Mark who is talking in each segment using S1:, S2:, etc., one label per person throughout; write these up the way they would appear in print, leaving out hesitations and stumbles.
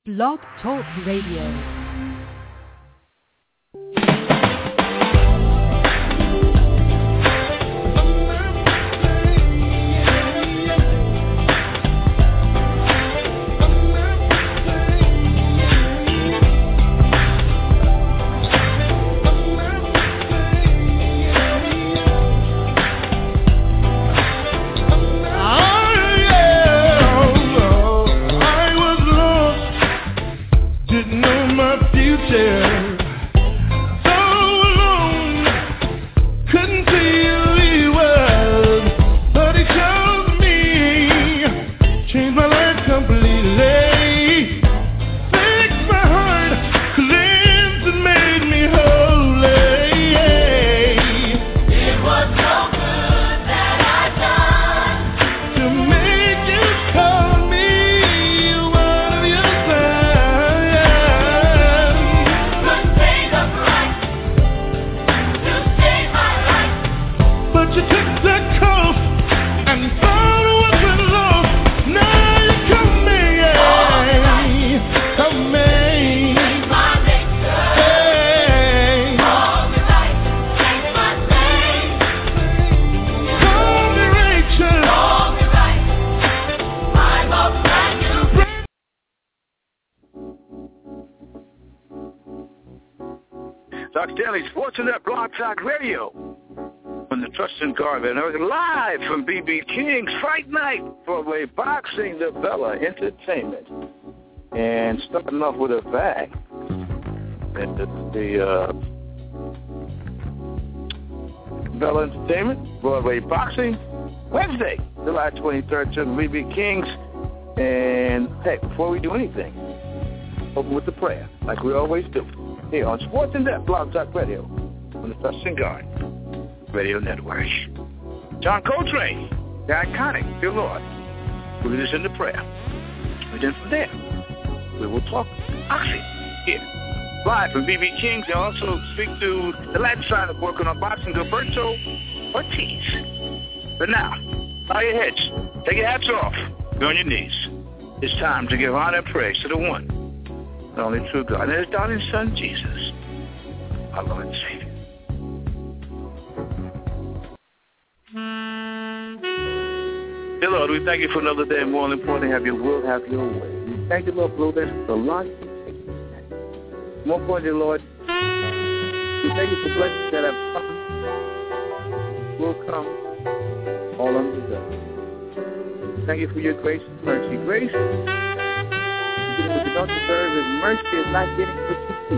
S1: Blog Talk Radio.
S2: Talk Radio on the Trust and Garvin. Live from B.B. King's Fight Night, Broadway Boxing, the Bella Entertainment. And starting off with a bang. And the Bella Entertainment, Broadway Boxing, Wednesday, July 23rd, to B.B. King's. And, hey, before we do anything, open with the prayer, like we always do, here on Sports in Depth, Blog Talk Radio. On the Trust and Garden Radio Network. John Coltrane, the iconic, dear Lord, will lead us into prayer. And then from there, we will talk boxing here. Live from B.B. King's, and also speak to the Latin side of working on boxing, Gilberto Ortiz. But now, bow your heads, take your hats off, go on your knees. It's time to give honor and praise to the one, the only true God, and His darling Son, Jesus, our Lord and Savior. Dear Lord, we thank you for another day. More importantly, have your will, have your way. We thank you, Lord, for the life. More importantly, Lord, we thank you for blessings that have come, will come, all undeserved. Thank you for your grace and mercy. Grace, what you don't deserve, is mercy is not getting what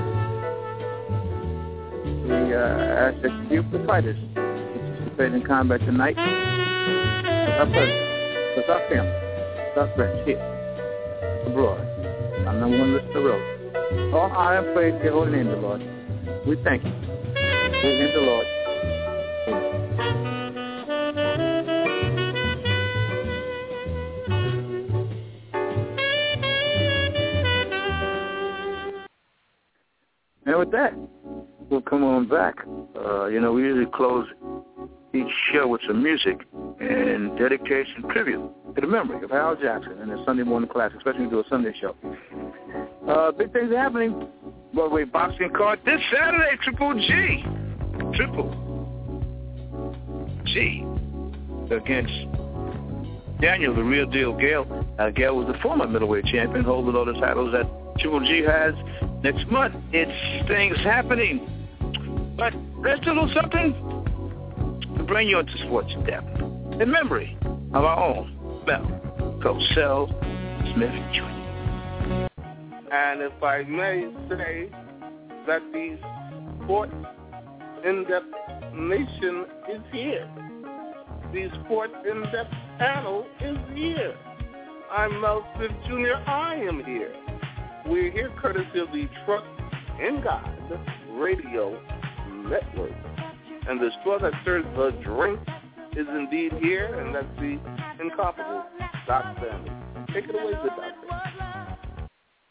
S2: you seek. We ask that you be with us. Participate in combat tonight. With our presence. With our family, with our friends here, abroad, on the one list of the road. All honor and praise to your holy name, the Lord. We thank you. We thank the Lord. And with that, we'll come on back. We usually close each show with some music and dedication tribute to the memory of Harold Jackson and the Sunday morning class, especially when we do a Sunday show. Big things are happening. Broadway Boxing card this Saturday, Triple G against Daniel, the real deal, Gale. Gale was the former middleweight champion, holding all the titles that Triple G has next month. It's things happening. But let's do a little something to bring you into Sports in Depth in memory of our own Mel Cosell Smith Jr.
S3: And if I may say that the Sports in-depth nation is here. The Sports in-depth panel is here. I'm Mel Smith Jr. I am here. We're here courtesy of the Trust in God Radio Network. And the straw that serves the drink is indeed here, and that's the incomparable Doc Family. Take it away, good Doctor.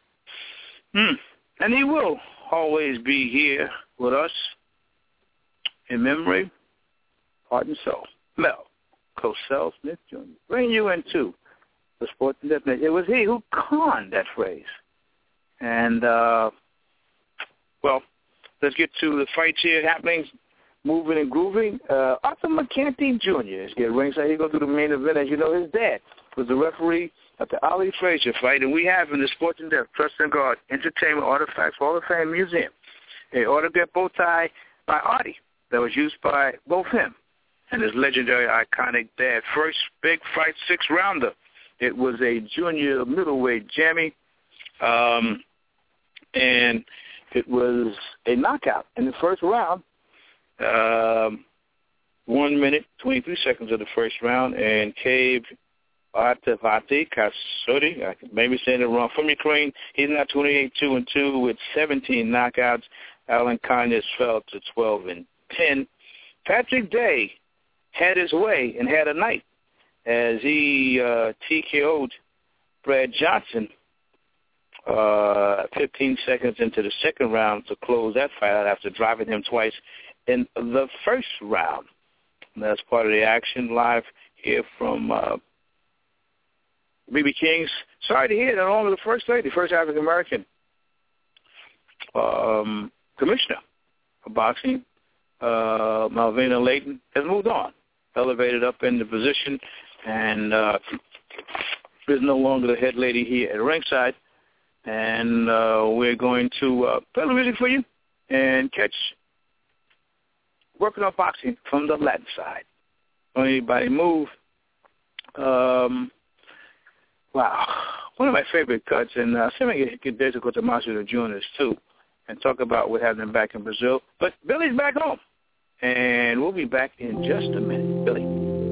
S2: And he will always be here with us in memory, heart and soul. Mel Cosell Smith Jr. Bring you into the Sports in Depth. It was he who coined that phrase. And, well, let's get to the fights here happening, moving and grooving. Arthur McCanty Jr. is getting ringside. He's going to do the main event. As you know, his dad was the referee at the Ali Frazier fight. And we have in the Sports in Depth Trust and Guard Entertainment Artifacts Hall of Fame Museum a autographed bow tie by Artie that was used by both him and his legendary, iconic dad. First big fight, 6-rounder. It was a junior middleweight jammy, and it was a knockout in the first round. 1 minute, 23 seconds of the first round, and Cave Artavati Kasodi, I may be saying it wrong, from Ukraine. He's now 28-2-2 with 17 knockouts. Alan Conyers fell to 12-10. Patrick Day had his way and had a night as he TKO'd Brad Johnson 15 seconds into the second round to close that fight out after driving him twice in the first round. And that's part of the action live here from BB King's. Sorry to hear that only the first lady, first African-American commissioner of boxing, Malvina Layton, has moved on, elevated up in the position, and is no longer the head lady here at ringside. And we're going to play the music for you and catch Working on Boxing from the Latin side. Don't anybody move. Wow. One of my favorite cuts, and I think I get Desiree Tomasi to join us too and talk about what happened back in Brazil. But Billy's back home, and we'll be back in just a minute. Billy.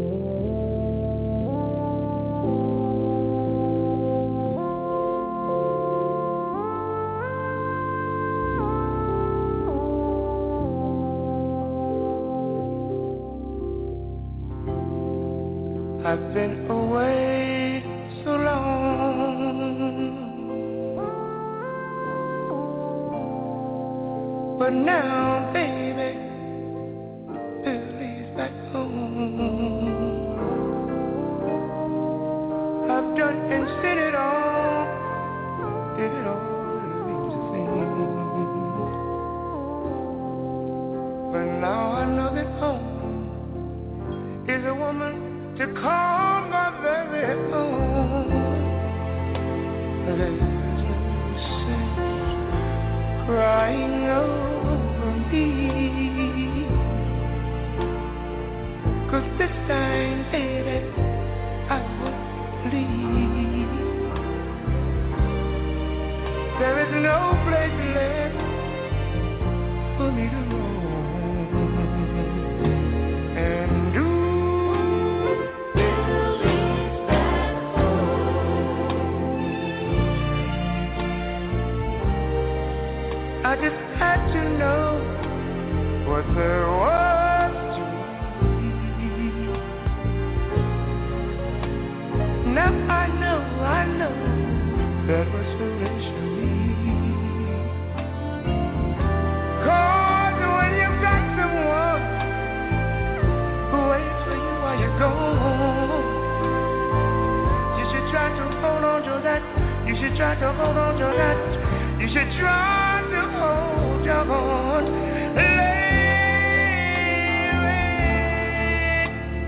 S4: I've been away so long, but now, baby, Billy's back home. I've done and said it all, did it all that means a thing. But now I know that home is a woman to call my very own. There's no sense crying over me, 'cause this time, baby, I won't leave. There is no place left for me to roam and do. I just had to know what there was to be. Now I know that was foolish of me. 'Cause when you've got someone who waits for you while you're gone, you should try to hold on to that. You should try to hold on to that. You should try to hold on, lay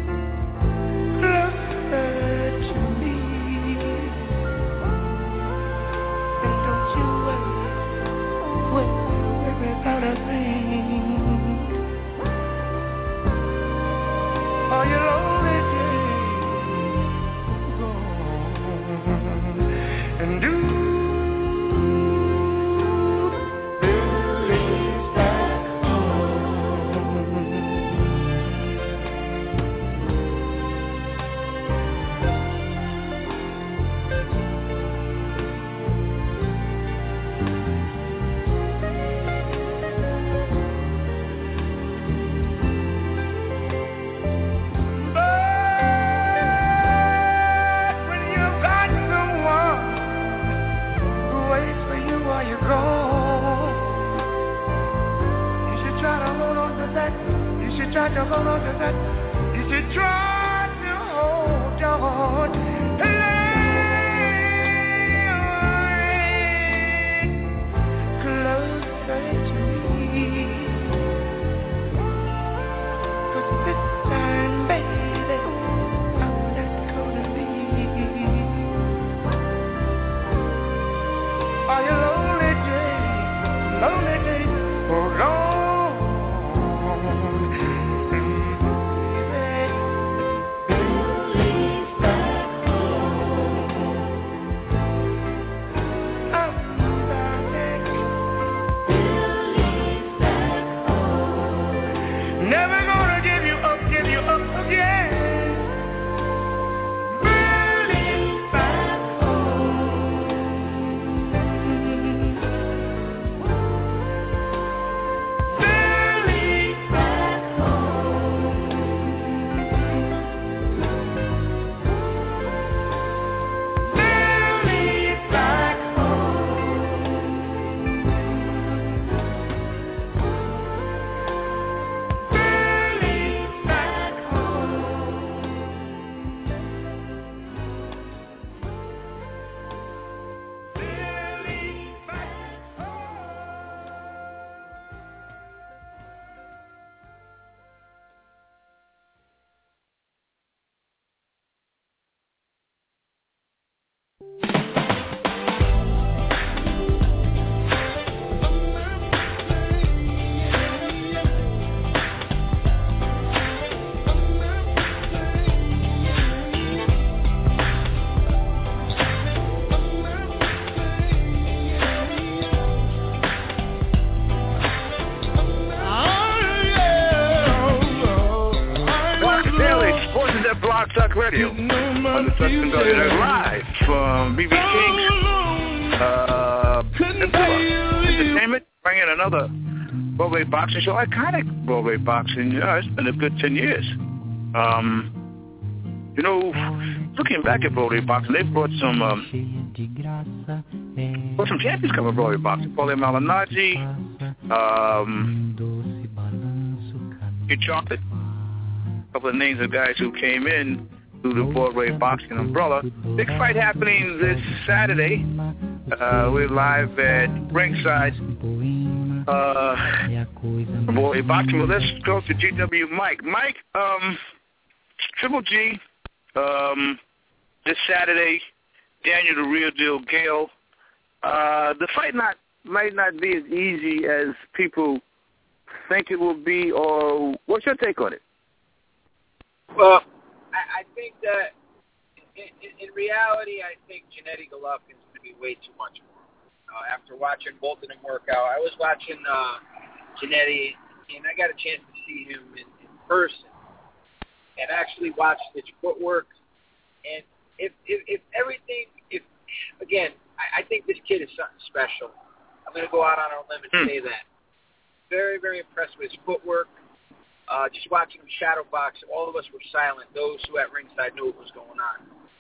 S4: closer to me, and don't you worry about a thing. All your lonely days gone, and do. Try to hold on to that. You should try to hold on. Are you lonely, Jane? Lonely, Jane? Hold on.
S2: Talk Radio on the Southern Garden live from BB King's Entertainment, bringing another Broadway boxing show, iconic Broadway boxing. It's been a good 10 years. Looking back at Broadway boxing, they brought some champions coming to Broadway boxing. Paulie Malignaggi, Kid Chocolate. A couple of names of guys who came in through the Broadway boxing umbrella. Big fight happening this Saturday. We're live at ringside Broadway boxing. Well, let's go to GW Mike. Mike, Triple G, this Saturday, Daniel the Real Deal Gale. The fight might not be as easy as people think it will be, or what's your take on it?
S5: Well, I think that in reality, I think Gennady Golovkin's going to be way too much for him. After watching both of them work out, I was watching Gennady, and I got a chance to see him in person and actually watch his footwork. And if I think this kid is something special. I'm going to go out on a limb and say that. Very, very impressed with his footwork. Just watching him shadow box, all of us were silent. Those who at ringside knew what was going on.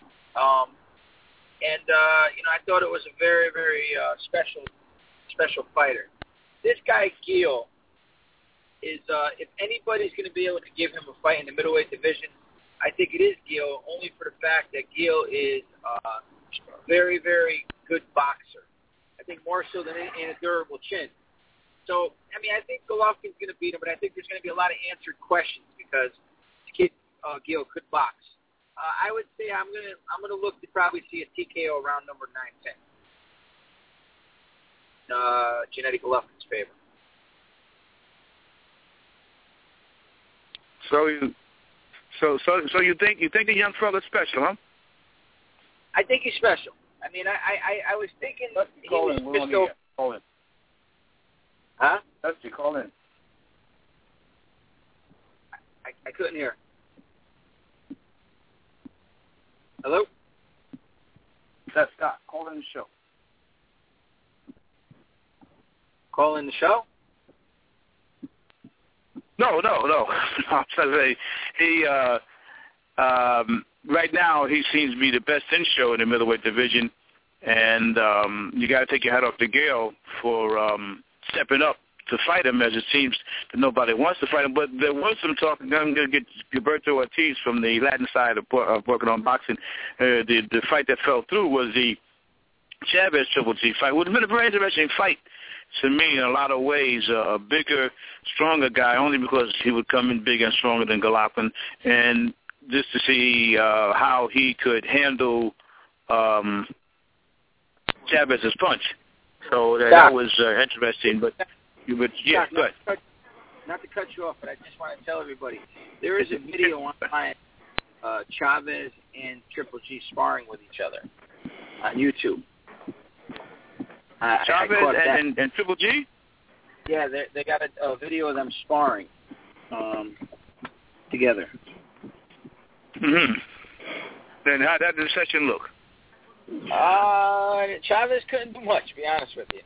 S5: I thought it was a very, very special fighter. This guy, Gil, is, if anybody's going to be able to give him a fight in the middleweight division, I think it is Gil, only for the fact that Gil is a very, very good boxer. I think more so than in a durable chin. So, I think Golovkin's going to beat him, but I think there's going to be a lot of answered questions because this kid, Gil, could box. I would say I'm gonna look to probably see a TKO around number 9-10. Gennady Golovkin's favor.
S2: So you think the young fella's special, huh?
S5: I think he's special. I was thinking he was special.
S2: Call in.
S5: Huh?
S2: Let's call in.
S5: I couldn't hear. Hello?
S2: That's Scott. Call in the show.
S5: Call in the show?
S2: No. He right now he seems to be the best in show in the middleweight division, and you got to take your hat off to Gale for stepping up to fight him, as it seems that nobody wants to fight him. But there was some talk. I'm going to get Gilberto Ortiz from the Latin side of working on boxing. The fight that fell through was the Chavez Triple G fight. It would have been a very interesting fight to me in a lot of ways. A bigger, stronger guy, only because he would come in bigger and stronger than Golovkin, and just to see how he could handle Chavez's punch. So that was interesting. But yeah,
S5: Doc, good. Not to cut you off, but I just want to tell everybody there is a video online, Chavez and Triple G sparring with each other on YouTube.
S2: Chavez and Triple G?
S5: Yeah, they got a video of them sparring together.
S2: Mm-hmm. Then how did the session look?
S5: Chavez couldn't do much, to be honest with you.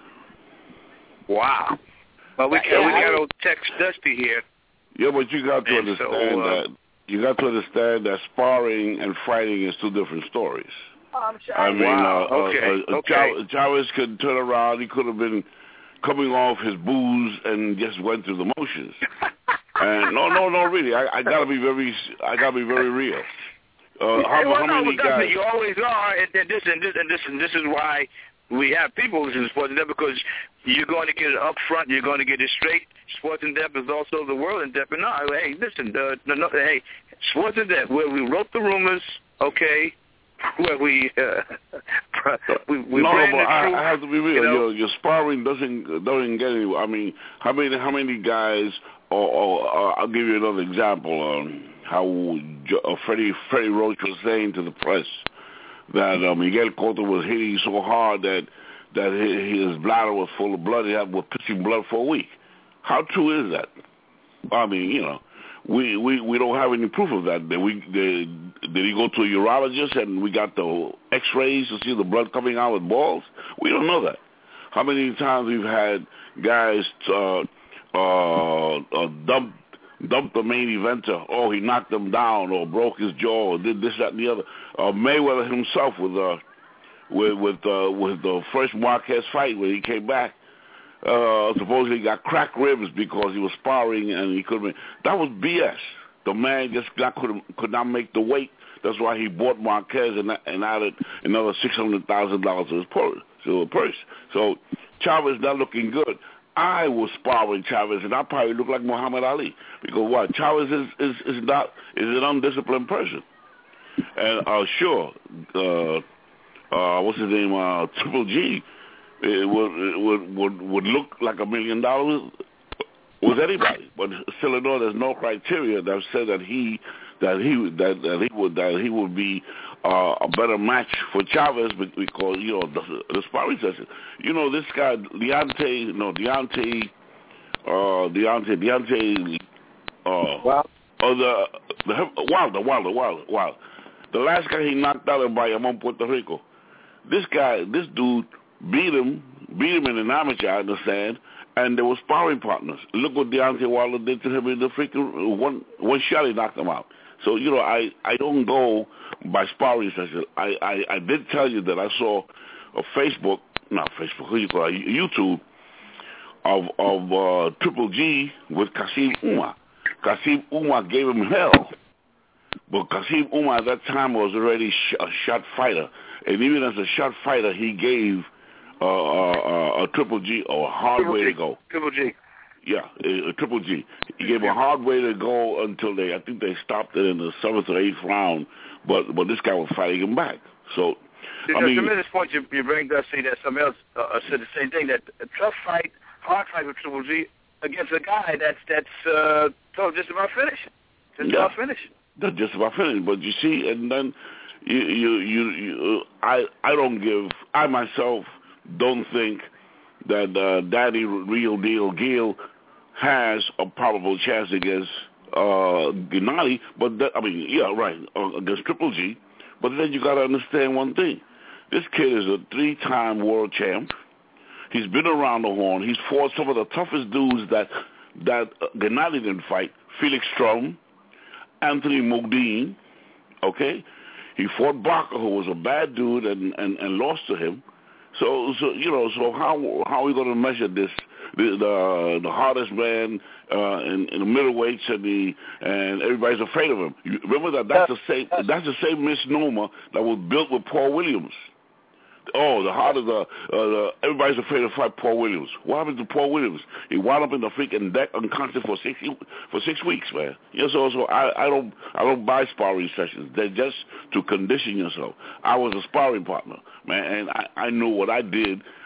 S2: Wow. Well, we got old Tex Dusty here.
S6: Yeah, but you got to understand that. You got to understand that sparring and fighting is two different stories. I mean, Chavez could turn around. He could have been coming off his booze and just went through the motions. And no, really, I gotta be very real. How many guys?
S2: You always are, and this is why we have people in Sports in Depth, because you're going to get it up front, you're going to get it straight. Sports in Depth is also the world in depth. And no, hey, listen, hey, Sports in Depth, where we wrote the rumors, okay, where we
S6: no, but I have to be real. You know? Your sparring doesn't get anywhere. I mean, how many guys? Or I'll give you another example. How Freddie Roach was saying to the press that Miguel Cotto was hitting so hard that his bladder was full of blood. He was pissing blood for a week. How true is that? I mean, you know, we don't have any proof of that. Did he go to a urologist and we got the X-rays to see the blood coming out with balls? We don't know that. How many times we've had guys dump the main eventer? Oh, he knocked him down, or broke his jaw, or did this, that, and the other. Mayweather himself with the first Marquez fight when he came back, supposedly got cracked ribs because he was sparring and he couldn't. That was BS. The man just could not make the weight. That's why he bought Marquez and added another $600,000 to his purse. So Chavez not looking good. I was sparring Chavez, and I probably look like Muhammad Ali, because what? Chavez is an undisciplined person, and sure, what's his name? Triple G, would look like $1 million with anybody, but still, no, there's no criteria that said that he would be a better match for Chavez, because you know the sparring session. You know, this guy Deontay. Wilder. The last guy he knocked out in Bayamon, Puerto Rico. This dude beat him in an amateur, I understand, and they were sparring partners. Look what Deontay Wilder did to him in the freaking one shot. He knocked him out. So, you know, I don't go by sparring sessions. I did tell you that I saw a YouTube of Triple G with Kasim Umar. Kasim Umar gave him hell. But Kasim Umar at that time was already a shot fighter. And even as a shot fighter, he gave a Triple G a hard way to go.
S2: Triple G.
S6: Yeah, Triple G. He gave a hard way to go until I think they stopped it in the 7th or 8th round, but this guy was fighting him back. So,
S2: I mean, to this point, you bring Dusty that somebody else said the same thing, that a tough fight, hard fight with Triple G against a guy that's just about finished. That's just about finished. But you see, and then I myself don't think that Daddy Real Deal Gil has a probable chance against Gennady, but against Triple G. But then you got to understand one thing: this kid is a 3-time world champ. He's been around the horn. He's fought some of the toughest dudes that Gennady didn't fight: Felix Strom, Anthony Modine. Okay, he fought Barker, who was a bad dude, and lost to him. So how are we going to measure this? The hardest man in the middleweights and everybody's afraid of him. You remember that's the same misnomer that was built with Paul Williams. Oh, the hardest everybody's afraid to fight Paul Williams. What happened to Paul Williams? He wound up in the freaking deck unconscious for 6 weeks, man. Yeah, so I don't buy sparring sessions. They're just to condition yourself. I was a sparring partner, man, and I knew what I did.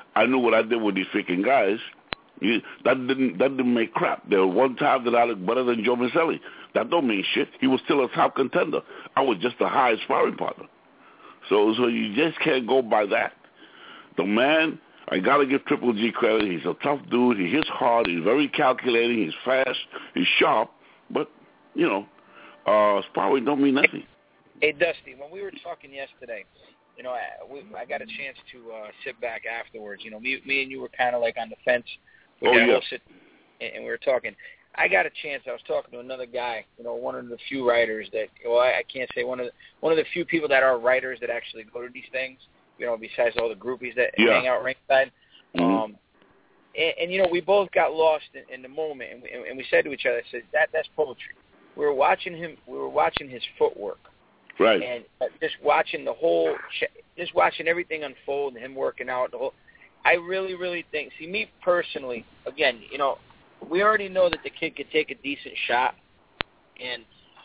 S6: I knew what I did with these freaking guys. That didn't make crap. There was one time that I looked better than Joe Miceli. That don't mean shit. He was still a top contender. I was just the highest sparring partner. So you just can't go by that. The man, I got to give Triple G credit. He's a tough dude. He hits hard. He's very calculating. He's fast. He's sharp. But, sparring don't mean nothing.
S5: Hey, Dusty, when we were talking yesterday, I got a chance to sit back afterwards. Me and you were kind of like on the fence. And we were talking. I got a chance. I was talking to another guy, one of the few writers that, I can't say one of the few people that are writers that actually go to these things, besides all the groupies that hang out ringside.
S6: Mm-hmm.
S5: And we both got lost in the moment, and we said to each other, I said, that's poetry. We were watching his footwork.
S6: Right.
S5: And just watching everything unfold, and him working out, I really, really think, me personally, again, we already know that the kid could take a decent shot, and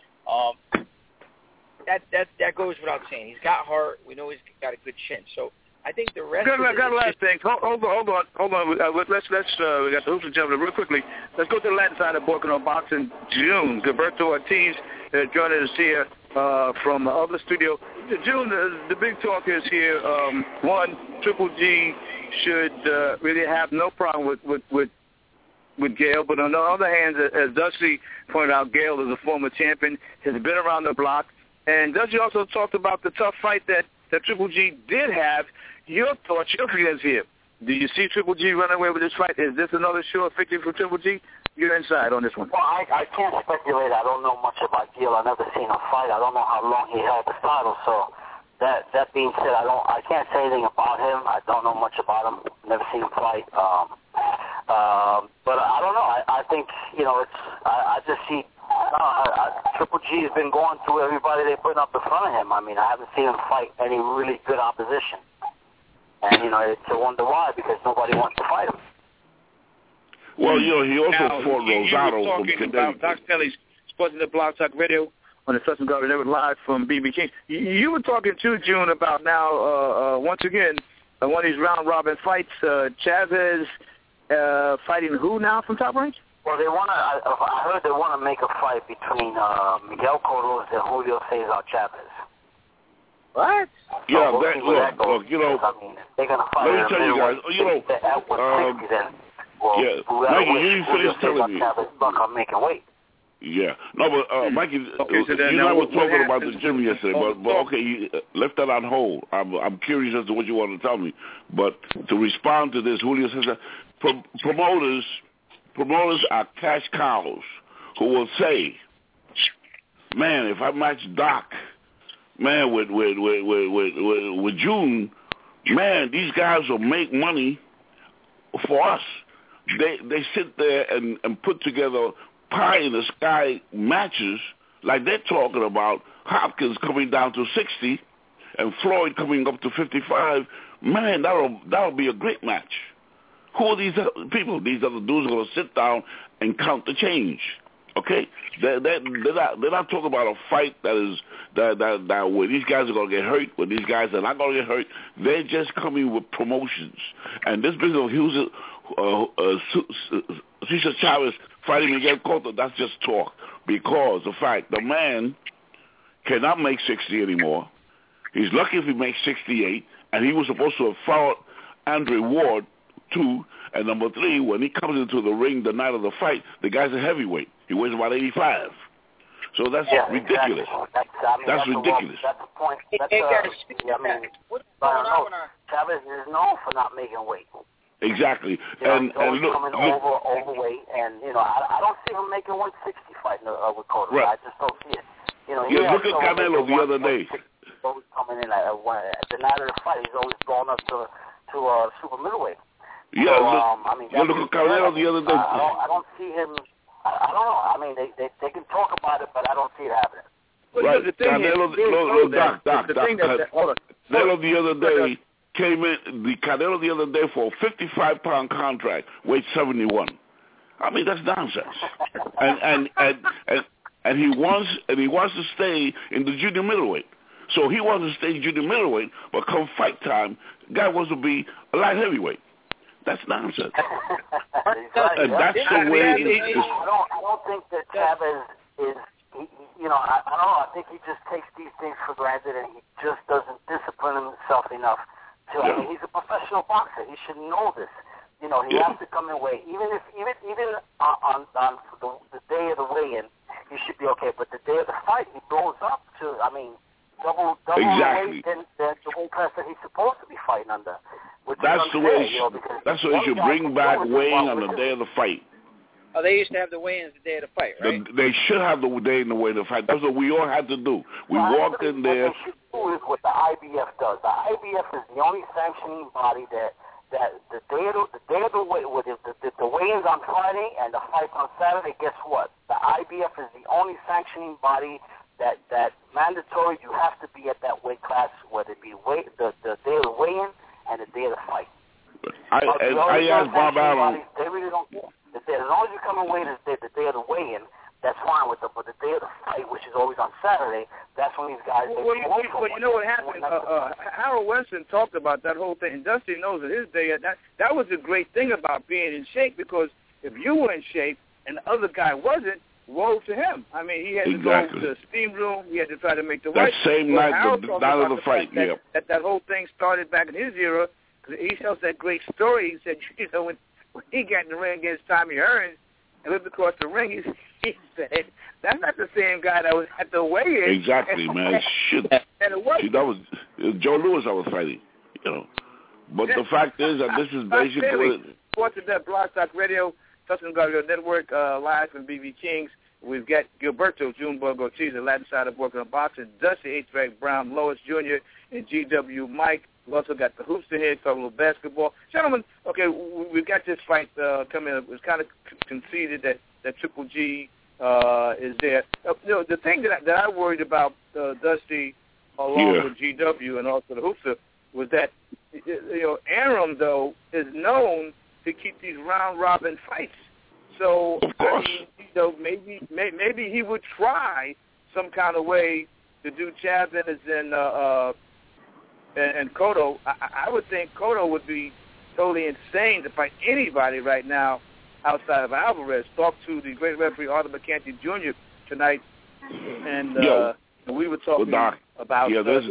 S5: that goes without saying. He's got heart. We know he's got a good chin. So I think the rest of it... Got a last thing.
S2: Hold on. Let's we got the hoops and gentlemen real quickly. Let's go to the Latin side of Borcono Boxing. June, Gilberto Ortiz joining us here from the other studio. June, the big talk is here. One, Triple G should really have no problem with Gale, but on the other hand, as Dusty pointed out, Gale is a former champion, has been around the block, and Dusty also talked about the tough fight that Triple G did have. Your thoughts, your feelings here. Do you see Triple G running away with this fight? Is this another sure victory for Triple G? You're inside on this one.
S7: Well, I can't speculate. I don't know much about Gale. I've never seen him fight. I don't know how long he held the title, so that being said, I can't say anything about him. I don't know much about him. Never seen him fight. But I don't know. I think, I just see Triple G has been going through everybody they put up in front of him. I mean, I haven't seen him fight any really good opposition. And, it's a wonder why, because nobody wants to fight him.
S6: Well, he also fought Rosado from Connecticut.
S2: Doc Kelly's Sports in the Blog Talk Radio on the Southern Garden. They were live from BB King. You were talking too, June, about now, once again, one of these round-robin fights, Chavez fighting who now from Top Rank?
S7: Well, I heard they want to make a fight between Miguel Cotto and Julio Cesar Chavez.
S2: What?
S6: Yeah,
S7: so
S6: look,
S7: I mean, they're going to fight.
S6: Let me tell you guys, Mikey, you didn't finish telling me.
S7: I'm making weight.
S6: Yeah. No, but Mikey, you and I were talking about the gym yesterday, but okay, you left that on hold. I'm curious as to what you want to tell me. But to respond to this, Julio says that promoters are cash cows who will say, man, if I match Doc, man, with June, man, these guys will make money for us. They sit there and put together pie-in-the-sky matches like they're talking about Hopkins coming down to 60 and Floyd coming up to 55. Man, that'll be a great match. Who are these people? These other dudes are going to sit down and count the change. Okay? They're not talking about a fight that where these guys are going to get hurt, where these guys are not going to get hurt. They're just coming with promotions. And this business of Cesar Chavez fighting Miguel Cotto, that's just talk. Because the fact, the man cannot make 60 anymore. He's lucky if he makes 68, and he was supposed to have fought Andre Ward, 2, and number 3, when he comes into the ring the night of the fight, the guy's a heavyweight. He weighs about 85. So that's ridiculous.
S7: Exactly.
S6: That's ridiculous.
S7: That's the point. Chavez is known for not making weight.
S6: Exactly.
S7: And look, coming overweight, and I don't see him making 160 fighting with Cotto.
S6: Right.
S7: I just don't see it.
S6: Look at Canelo the other day.
S7: He's always coming in at the night of the fight. He's always going up to super middleweight.
S6: Yeah,
S7: so,
S6: look at Canelo the other day.
S7: I don't see him. I don't know. I mean, they can talk about it, but I don't see it happening.
S6: Right. Canelo the other day came in. The Canelo the other day for a 55-pound contract, weighed 71. I mean, that's nonsense. and he wants to stay in the junior middleweight. So he wants to stay junior middleweight, but come fight time, guy wants to be a light heavyweight. That's nonsense.
S7: Exactly.
S6: That's the way it is.
S7: I don't think that Chavez is, I don't know. I think he just takes these things for granted, and he just doesn't discipline himself enough. I mean, he's a professional boxer. He should know this. He has to come and weigh. Even on the day of the weigh-in, he should be okay. But the day of the fight, he blows up to, double
S6: exactly.
S7: weight than the weight class that he's supposed to be fighting under.
S6: That's the way. That's the way you bring back weighing on the day of the fight.
S5: Oh, they used to have the weigh-ins the day of the fight, right?
S6: They should have the day in the way of the fight. That's what we all had to do. We walked in there.
S7: What they should do is what the IBF does. The IBF is the only sanctioning body that the day of the weigh-ins on Friday and the fights on Saturday. Guess what? The IBF is the only sanctioning body that mandatory. You have to be at that weight class, whether it be the day of the weigh-in and the day of the fight.
S6: I asked Bob Arum.
S7: They really don't care. As long as you come and weigh the day of the weigh-in, that's fine with them. But the day of the fight, which is always on Saturday, that's when these guys.
S8: Well, you know what happened? Harold Winston talked about that whole thing, and Dusty knows that his day. That was the great thing about being in shape, because if you were in shape and the other guy wasn't, woe to him. I mean, he had to go to the steam room. He had to try to make the weight.
S6: That same night, the night of the fight,
S8: that whole thing started back in his era. He tells that great story. He said, when he got in the ring against Tommy Hearns and looked across the ring, he said, that's not the same guy that was at the weigh-in.
S6: Exactly, man. Shit.
S8: And it was.
S6: See, that was Joe Louis I was fighting, But the fact is that this is basically...
S8: Sports at that Blog Talk Radio, Tuscan Radio Network, live from BB Kings. We've got Gilberto Junebug Ortiz, the Latin side of Working on Boxing, Dusty H-Track Brown, Lois Jr., and GW Mike. We've also got the Hoopster here talking a little basketball. Gentlemen, okay, we've got this fight coming up. It was kind of conceded that Triple G is there. The thing that I worried about, Dusty, along with GW and also the Hoopster, was that, Arum, though, is known to keep these round-robin fights. So, maybe he would try some kind of way to do Chavez and Cotto. I would think Cotto would be totally insane to fight anybody right now outside of Alvarez. Talked to the great referee Arthur McCanty Jr. tonight, and we were talking about.
S6: Yeah, there's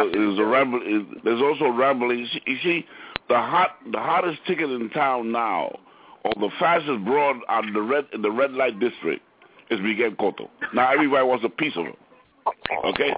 S6: also rumblings. You see, the hottest ticket in town now, or the fastest broad on the red light district, is Miguel Cotto. Now everybody wants a piece of him. Okay.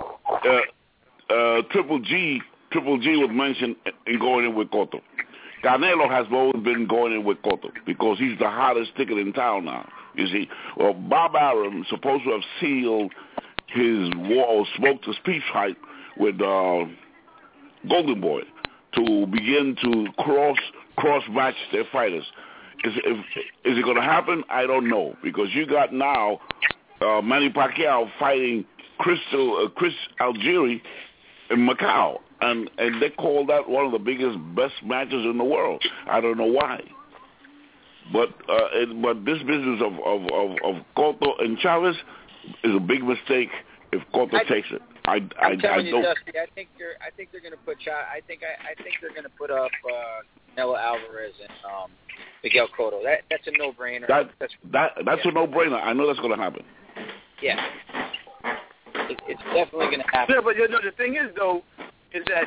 S6: Triple G was mentioned in going in with Cotto. Canelo has always been going in with Cotto because he's the hottest ticket in town now. You see, well, Bob Arum supposed to have sealed his war or smoked a speech fight with Golden Boy to begin to cross match their fighters. Is it going to happen? I don't know, because you got now Manny Pacquiao fighting Chris Algieri in Macau, and they call that one of the biggest, best matches in the world. I don't know why, but this business of Cotto and Chavez is a big mistake if Cotto takes it.
S5: I'm telling you, Dusty, I think they're going to put I think they're going to put up Canelo Alvarez and Miguel Cotto. That's a no-brainer.
S6: That's a no-brainer. I know that's going to happen.
S5: Yeah. It's definitely going to happen.
S8: Yeah, but the thing is, though, is that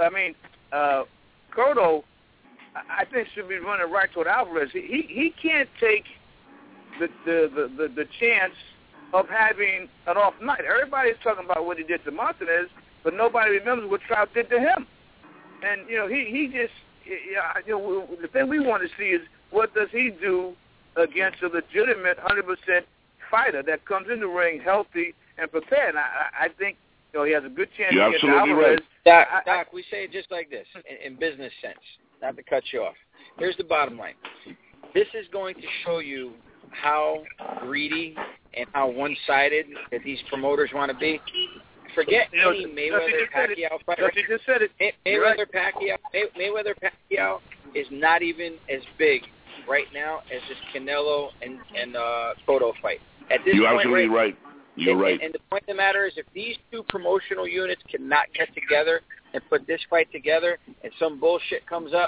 S8: Cotto, I think, should be running right toward Alvarez. He can't take the chance of having an off night. Everybody's talking about what he did to Martinez, but nobody remembers what Trout did to him. And he just the thing we want to see is what does he do against a legitimate 100% fighter that comes in the ring healthy and prepared. And I think he has a good chance
S6: You're
S8: against
S6: absolutely
S8: Alvarez.
S6: Right.
S5: Doc, we say it just like this, in business sense, not to cut you off. Here's the bottom line. This is going to show you how greedy and how one-sided that these promoters want to be. Forget any Mayweather-Pacquiao fighter.
S8: You just said it.
S5: Mayweather-Pacquiao is not even as big right now as this Canelo and Cotto fight. At this
S6: You're
S5: point,
S6: absolutely right. You're right.
S5: And the point of the matter is, if these two promotional units cannot get together and put this fight together, and some bullshit comes up,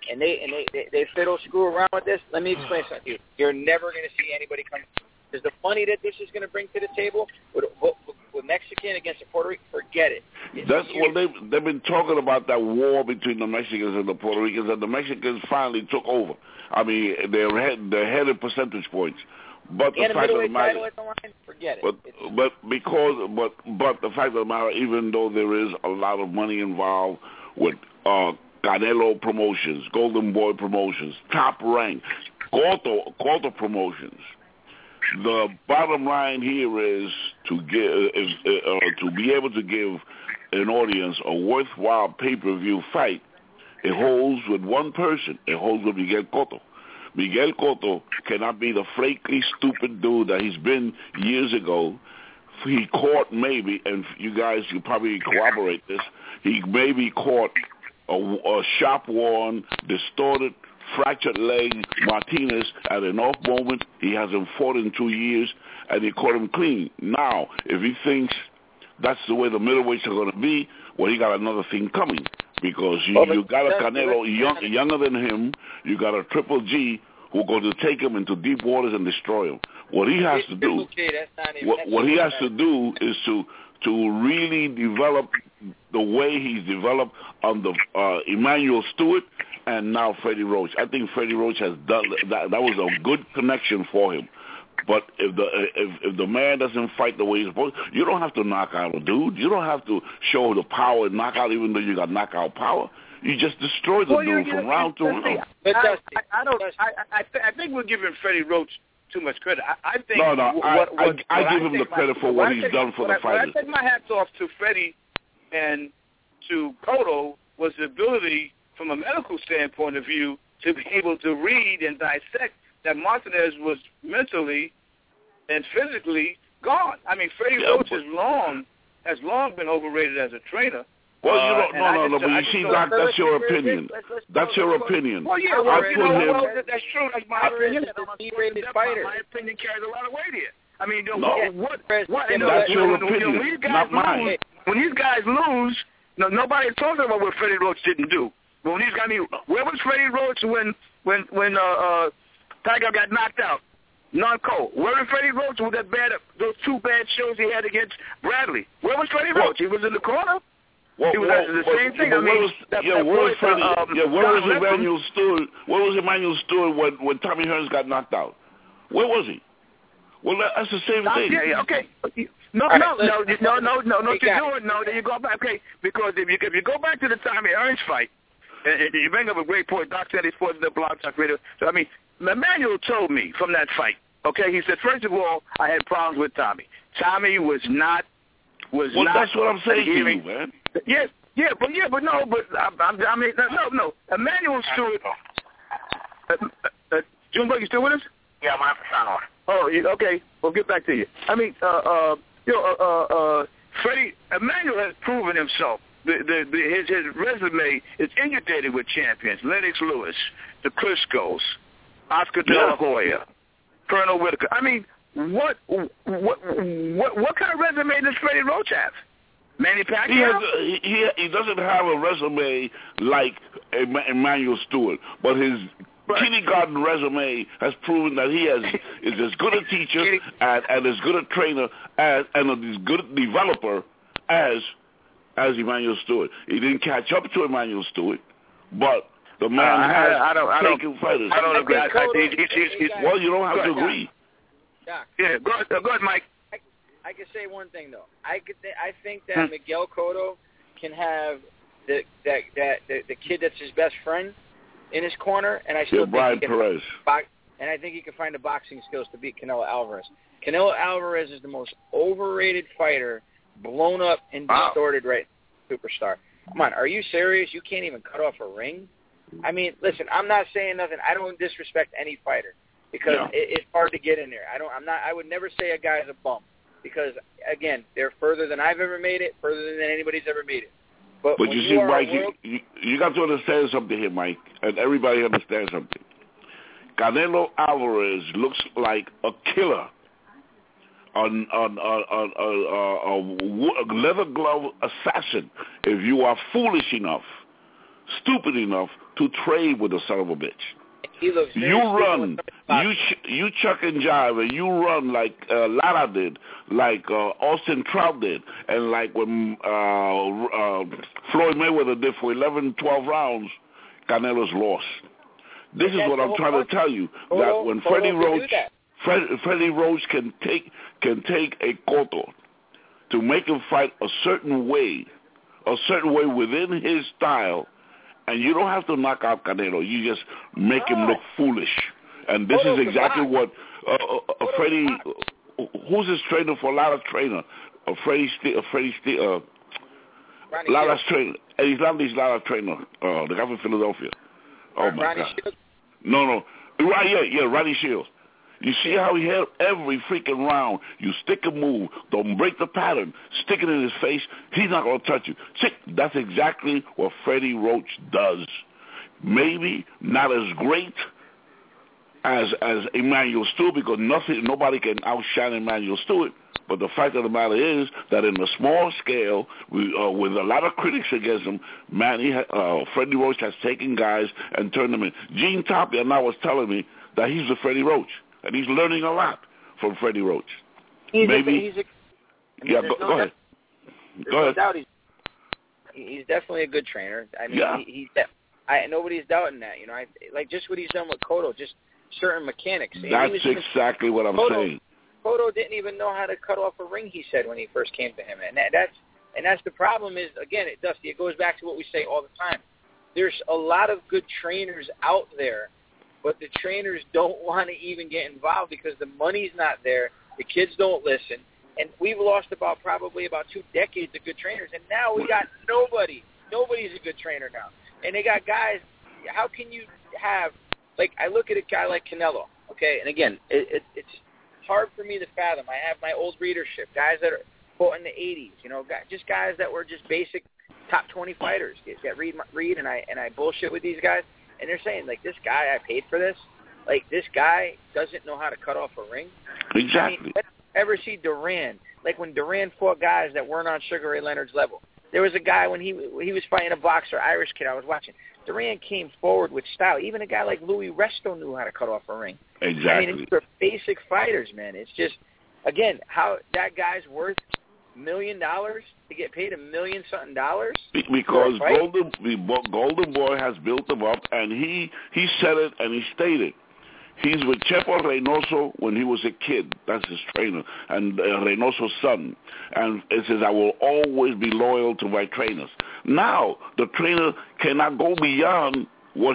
S5: and they fiddle screw around with this, let me explain something to you. You're never going to see anybody come. Because the money that this is going to bring to the table with Mexican against the Puerto Rican, forget it.
S6: That's what they've been talking about, that war between the Mexicans and the Puerto Ricans, and the Mexicans finally took over. I mean, they're ahead in percentage points. But the fact of the matter,
S5: forget it.
S6: But the fact of the matter, even though there is a lot of money involved with Canelo Promotions, Golden Boy Promotions, Top Rank, Corto Promotions, the bottom line here is to be able to give an audience a worthwhile pay-per-view fight. It holds with one person. It holds with Miguel Cotto. Miguel Cotto cannot be the flaky, stupid dude that he's been years ago. He caught maybe, and you guys can probably corroborate this, he maybe caught a sharp-worn, distorted, fractured leg Martinez at an off moment. He hasn't fought in 2 years, and he caught him clean. Now, if he thinks that's the way the middleweights are going to be, well, he got another thing coming, because you got a Canelo younger than him. You got a Triple G who's going to take him into deep waters and destroy him. What he has to do, what he has to do is to really develop the way he's developed under Emmanuel Stewart and now Freddie Roach. I think Freddie Roach has done that. That was a good connection for him. But if the man doesn't fight the way he's supposed to, you don't have to knock out a dude. You don't have to show the power and knock out, even though you got knockout power. You just destroy the dude from round to round.
S8: I think we're giving Freddie Roach too much credit. I think
S6: I give him the credit for what he's done for the fighters.
S8: I take my hats off to Freddie and to Cotto was the ability, from a medical standpoint of view, to be able to read and dissect that Martinez was mentally and physically gone. I mean, Freddie Roach has long been overrated as a trainer.
S6: Well, no, but you see, Doc, that's your opinion. That's your opinion.
S8: Well, yeah, that's true. That's my opinion. My opinion carries a lot of weight here. I mean,
S6: that's your opinion, not mine.
S8: When these guys lose, nobody talks about what Freddie Roach didn't do. But when these guys, where was Freddie Roach when Tiger got knocked out? Non-co. Where was Freddie Roach with those two bad shows he had against Bradley? Where was Freddie Roach? He was in the corner. It was the same thing.
S6: Where was Emmanuel Stewart? Where was Emmanuel Stewart when Tommy Hearns got knocked out? Where was he? Well, that's the same thing.
S8: Yeah, okay. No. Then you go back. Okay, because if you go back to the Tommy Hearns fight, and you bring up a great point. Doc said he fought in the Blog Talk Radio. So I mean, Emmanuel told me from that fight. Okay, he said first of all, I had problems with Tommy. Tommy was not.
S6: Well, that's what I'm saying to you, man.
S8: But no. Emmanuel Stewart. Junebug, you still with us?
S7: Yeah, I'm on.
S8: Oh, okay. We'll get back to you. I mean, Freddie Emmanuel has proven himself. His resume is inundated with champions: Lennox Lewis, the Klitschko's, Oscar De La Hoya, Colonel Whitaker. I mean, what kind of resume does Freddie Roach have? Manny Pacquiao?
S6: He doesn't have a resume like Emmanuel Stewart, but his kindergarten resume has proven that he is as good a teacher and as good a trainer and as good a developer as Emmanuel Stewart. He didn't catch up to Emmanuel Stewart, but the man has taken fighters.
S8: I don't agree.
S6: Well, you don't have to agree.
S8: Yeah, go ahead, Mike.
S5: I can say one thing though. I think that Miguel Cotto can have the kid that's his best friend in his corner, and I still think
S6: Perez.
S5: And I think he can find the boxing skills to beat Canelo Alvarez. Canelo Alvarez is the most overrated fighter, blown up and distorted superstar. Come on, are you serious? You can't even cut off a ring? I mean, listen, I'm not saying nothing. I don't disrespect any fighter because it's hard to get in there. I would never say a guy's a bum because, again, they're further than I've ever made it, further than anybody's ever made it. But
S6: you see, Mike, you got to understand something here, Mike, and everybody understands something. Canelo Alvarez looks like a killer on a leather glove assassin if you are foolish enough, stupid enough to trade with the son of a bitch.
S5: He looks very
S6: you run, you chuck and jive, and you run like Lara did, like Austin Trout did, and like when Floyd Mayweather did for 11, 12 rounds, Canelo's lost. This is what I'm trying to tell you, that when Freddie Roach can take a Cotto to make him fight a certain way within his style, and you don't have to knock out Canelo. You just make him look foolish. And this is exactly what Freddie, who's his trainer for Lara's trainer? Lara's trainer. And he's not his Lara's trainer, the guy from Philadelphia. Oh, my God.
S5: Shields?
S6: No. Ronnie Shields. You see how he held every freaking round. You stick a move, don't break the pattern, stick it in his face, he's not going to touch you. See, that's exactly what Freddie Roach does. Maybe not as great as Emmanuel Stewart, because nobody can outshine Emmanuel Stewart. But the fact of the matter is that in a small scale, with a lot of critics against him, Freddie Roach has taken guys and turned them in. Gene Tapia now was telling me that he's the Freddie Roach. And he's learning a lot from Freddie Roach.
S5: Go ahead.
S6: No
S5: doubt he's definitely a good trainer. I mean, nobody's doubting that. You know, like just what he's done with Cotto, just certain mechanics.
S6: That's exactly what I'm saying.
S5: Cotto didn't even know how to cut off a ring, he said, when he first came to him. And that's the problem is, again, Dusty, it goes back to what we say all the time. There's a lot of good trainers out there, but the trainers don't want to even get involved because the money's not there. The kids don't listen. And we've lost probably about 2 decades of good trainers. And now we got nobody. Nobody's a good trainer now. And they got guys. How can you have, like, I look at a guy like Canelo, okay? And, again, it's hard for me to fathom. I have my old readership, guys that are fought in the 80s, you know, just guys that were just basic top 20 fighters. Get read, and I bullshit with these guys. And they're saying, like, this guy, I paid for this. Like, this guy doesn't know how to cut off a ring.
S6: Exactly.
S5: I mean, ever see Duran? Like, when Duran fought guys that weren't on Sugar Ray Leonard's level. There was a guy when he was fighting a boxer, Irish kid I was watching. Duran came forward with style. Even a guy like Louis Resto knew how to cut off a ring.
S6: Exactly.
S5: I mean, these are basic fighters, man. It's just, again, how that guy's worth $1 million to get paid $1 million something dollars?
S6: Because Golden Boy has built him up, and he said it and he stated. He's with Chepo Reynoso when he was a kid. That's his trainer, and Reynoso's son. And it says, I will always be loyal to my trainers. Now, the trainer cannot go beyond what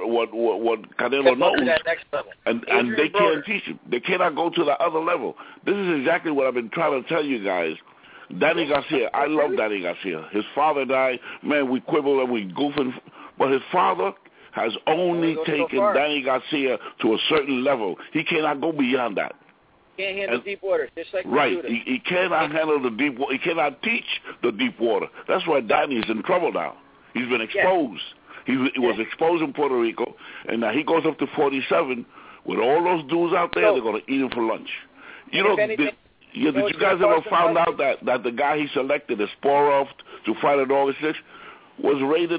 S6: Canelo knows,
S5: that next level.
S6: and they can't teach him. They cannot go to the other level. This is exactly what I've been trying to tell you guys. Danny Garcia, I love Danny Garcia. His father and I, man, we quibble and we goof, but his father has only taken Danny Garcia to a certain level. He cannot go beyond that.
S5: Can't handle deep water, just like
S6: right. He cannot handle the deep water. He cannot teach the deep water. That's why Danny's in trouble now. He's been exposed. He was exposed in Puerto Rico, and now he goes up to 47 with all those dudes out there. They're going to eat him for lunch. You know, did you guys ever found out that the guy he selected, Sporov, to fight at August 6th, was rated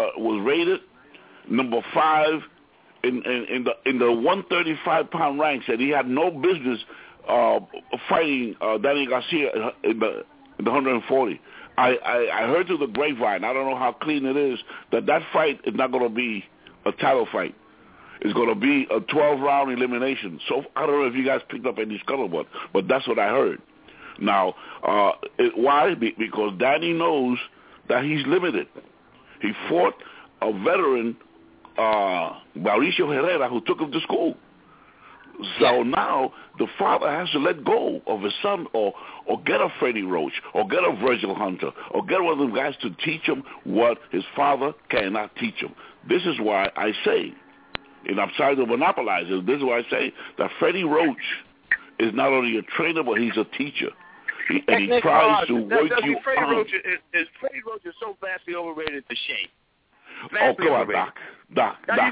S6: number 5 in the 135-pound ranks, and he had no business fighting Danny Garcia in the 140. I heard through the grapevine, I don't know how clean it is, that fight is not going to be a title fight. It's going to be a 12-round elimination. So I don't know if you guys picked up any scuttlebutt, but that's what I heard. Now, why? Because Danny knows that he's limited. He fought a veteran, Mauricio Herrera, who took him to school. So now the father has to let go of his son or get a Freddie Roach or get a Virgil Hunter or get one of them guys to teach him what his father cannot teach him. This is why I say, and I'm sorry to monopolize it, this is why I say that Freddie Roach is not only a trainer, but he's a teacher. And he tries to work you on.
S8: Freddie Roach is so vastly overrated to shame.
S6: Oh, come on, Doc. That's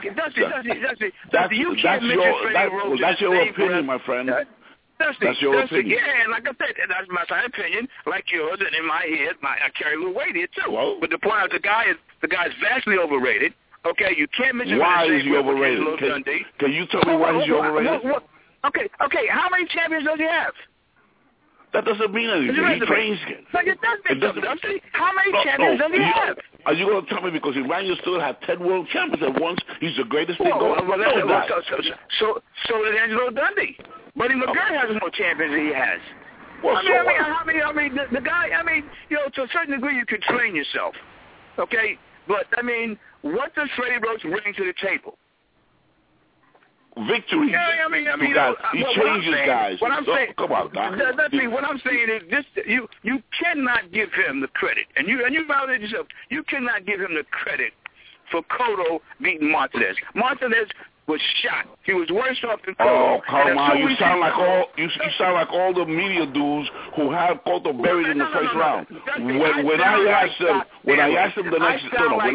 S6: your opinion, my friend. That's your opinion.
S8: Yeah, and like I said, that's my opinion, like yours, and in my head, I carry a little weight here too.
S6: Whoa.
S8: But the point of the guy's vastly overrated.
S2: Okay, you can't mention
S6: why
S2: him.
S6: Is he overrated? Can you tell me why he's overrated?
S2: Okay. How many champions does he have?
S6: That doesn't mean anything. He trains.
S2: It doesn't. How many champions does he have?
S6: Are you going to tell me because Emmanuel Stewart had 10 world champions at once, he's the greatest thing going?
S2: So did Angelo Dundee. Buddy McGirt has more champions than he has.
S6: Well,
S2: I mean, the guy, to a certain degree you can train yourself, okay? But, what does Freddie Roach bring to the table?
S6: Victory.
S2: Yeah,
S6: he changes guys.
S2: What I'm saying,
S6: come on, Doc.
S2: What I'm saying is this: you cannot give him the credit, and you validated yourself. You cannot give him the credit for Cotto beating Martinez. Martinez was shot. He was worse off than Cotto.
S6: Oh, come on! You sound like all the media dudes who had Cotto buried in the first round. When I asked him the next, listen.
S2: Everybody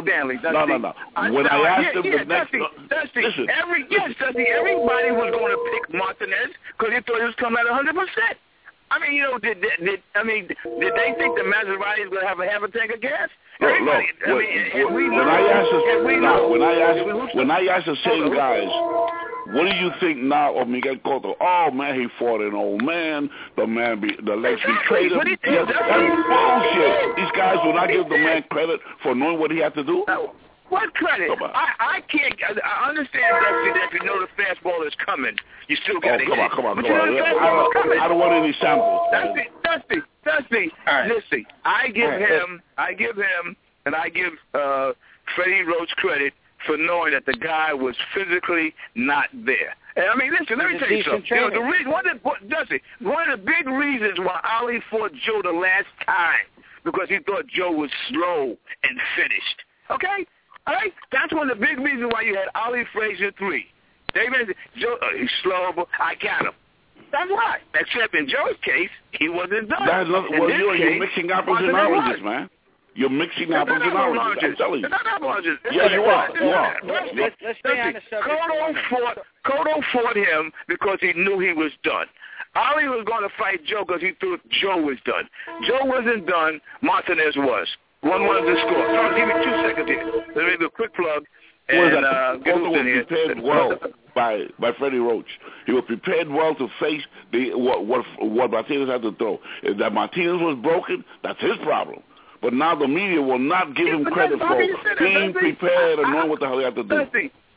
S2: was going to pick Martinez because they thought he was coming at 100%. Did they think the Maserati is going to have a half a tank of gas?
S6: When I asked the same guys, what do you think now of Miguel Cotto? Oh man, he fought an old man. The legs betrayed him. That's bullshit. These guys will not give the man credit for knowing what he had to do.
S2: What credit? I can't. I understand, Dusty, that if you know the fastball is coming, you still got to hit.
S6: Come on. I don't want any samples.
S2: Dusty. Right. Listen, I give him, and I give Freddie Roach credit for knowing that the guy was physically not there. And listen, let me tell you something. One of the big reasons why Ali fought Joe the last time because he thought Joe was slow and finished. Okay. All right? That's one of the big reasons why you had Ali Frazier 3. Joe, he's slow, but I got him. That's why. Except in Joe's case, he wasn't done.
S6: You're mixing apples and oranges, man. You're mixing apples and oranges. I'm telling you.
S2: They're not oranges.
S6: Yeah, you are.
S5: Let's stay on the subject.
S2: Cotto fought him because he knew he was done. Ali was going to fight Joe because he thought Joe was done. Joe wasn't done. Martinez was. 1-1 is the score. So give me 2 seconds here. Let me do a quick plug. And get
S6: was prepared well by Freddie Roach. He was prepared well to face what Martinez had to throw. If that Martinez was broken, that's his problem. But now the media will not give him credit for being prepared and knowing what the hell he had to do.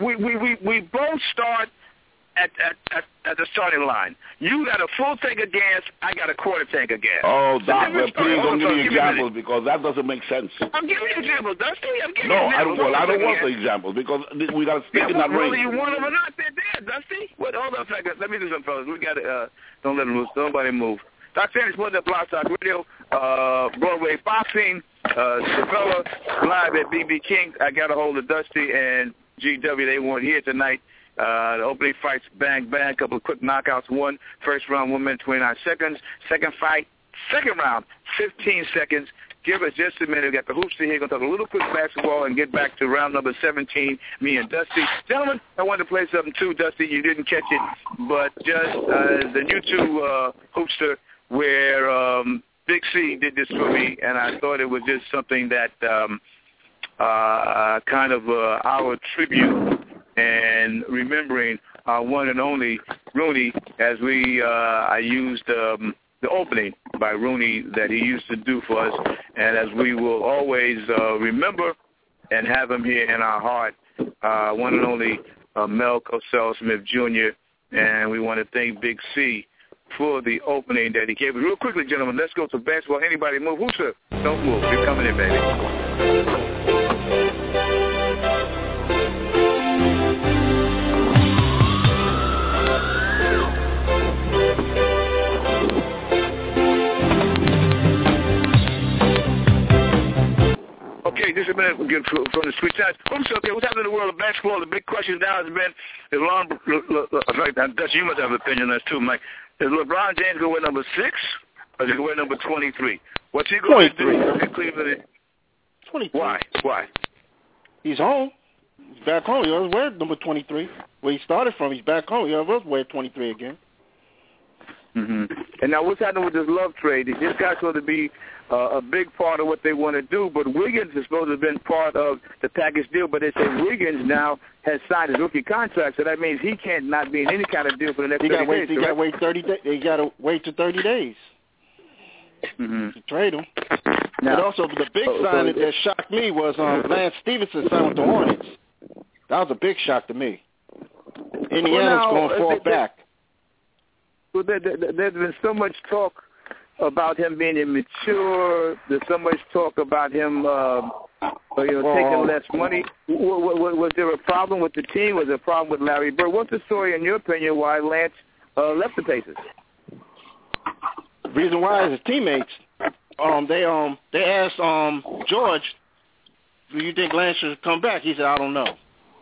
S2: We both start at the starting line. You got a full tank of gas. I got a quarter tank of gas.
S6: Oh, Doc, please don't give me examples because that doesn't make sense.
S2: I'm giving you examples, Dusty.
S6: I don't want the examples because we got to stick in that ring.
S2: Whether you want them or not, they're there, Dusty. Hold on a second. Let me do something, fellas. We got to don't let them loose. Nobody move. Doc Sanders, Sports at Blog Talk Radio, Broadway Boxing, Savella, live at BB King. I got a hold of Dusty and GW. They weren't here tonight. The opening fights, bang, bang, a couple of quick knockouts. First round, 1 minute, 29 seconds. Second fight, second round, 15 seconds. Give us just a minute. We got the hoopster here. Going to talk a little quick basketball and get back to round number 17, me and Dusty. Gentlemen, I wanted to play something too, Dusty. You didn't catch it, but just the YouTube hoopster where Big C did this for me, and I thought it was just something that kind of our tribute and remembering our one and only Rooney as I used the opening by Rooney that he used to do for us, and as we will always remember and have him here in our heart, one and only Mel Cosell Smith Jr., and we want to thank Big C for the opening that he gave us. Real quickly, gentlemen, let's go to basketball. Anybody move? Who's up? Don't move. You're coming in, baby. Okay, just a minute. We'll get from the sweet sides. Okay, what's happening in the world of basketball? The big question now has been, is Dusty, you must have an opinion on this too, Mike. Is LeBron James going to wear number 6 or is he going to wear number 23? What's he going to do in Cleveland?
S9: 23.
S2: Why?
S9: He's home. He's back home. He always wears number 23. Where he started from, he's back home. He always wears 23 again.
S2: Mm-hmm.
S8: And now what's happening with this Love trade? This guy's supposed to be a big part of what they want to do, but Wiggins is supposed to have been part of the package deal, but they say Wiggins now has signed his rookie contract, so that means he can't not be in any kind of deal for the next 30 days.
S9: He got to wait 30 days. They got to wait to 30 days to trade him. Now, but also the big signing that shocked me was Lance Stevenson signed with the Hornets. That was a big shock to me. Indiana's going to fall back.
S8: Well, there's been so much talk about him being immature. There's so much talk about him, taking less money. Was there a problem with the team? Was there a problem with Larry Bird? What's the story, in your opinion, why Lance left the Pacers?
S9: Reason why is his teammates. They asked George, "Do you think Lance should come back?" He said, "I don't know."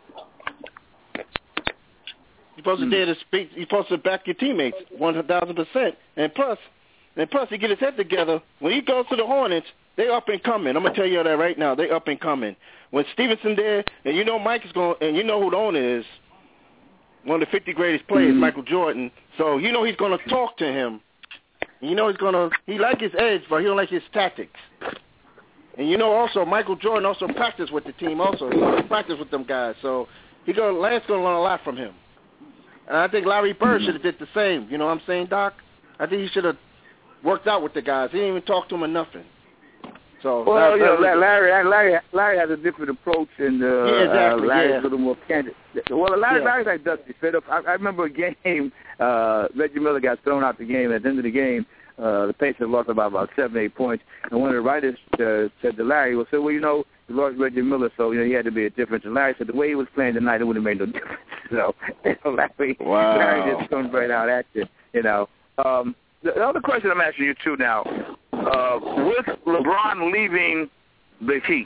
S9: You're supposed to dare to speak. You're supposed to back your teammates 1,000%. And plus, he get his head together. When he goes to the Hornets, they up and coming. I'm gonna tell you that right now. They up and coming. When Stevenson there, and you know Mike is going, and you know who the owner is, one of the 50 greatest players, Michael Jordan. So you know he's gonna talk to him. You know he like his edge, but he don't like his tactics. And you know also Michael Jordan also practiced with the team also. He practiced with them guys. So Lance gonna learn a lot from him. And I think Larry Bird should have did the same. You know what I'm saying, Doc? I think he should have worked out with the guys. He didn't even talk to them or nothing. So Larry has a different approach, and Larry's a little more candid. Well, Larry's like Dusty. Fed up. I remember a game. Reggie Miller got thrown out the game. At the end of the game, the Pacers lost about 7-8 points. And one of the writers said to Larry, "Well, you know, you lost Reggie Miller, so he had to be a difference." And Larry said the way he was playing tonight, it wouldn't have made no difference. So Larry just comes right out at you. You know. The other question I'm asking you too now, with LeBron leaving the Heat,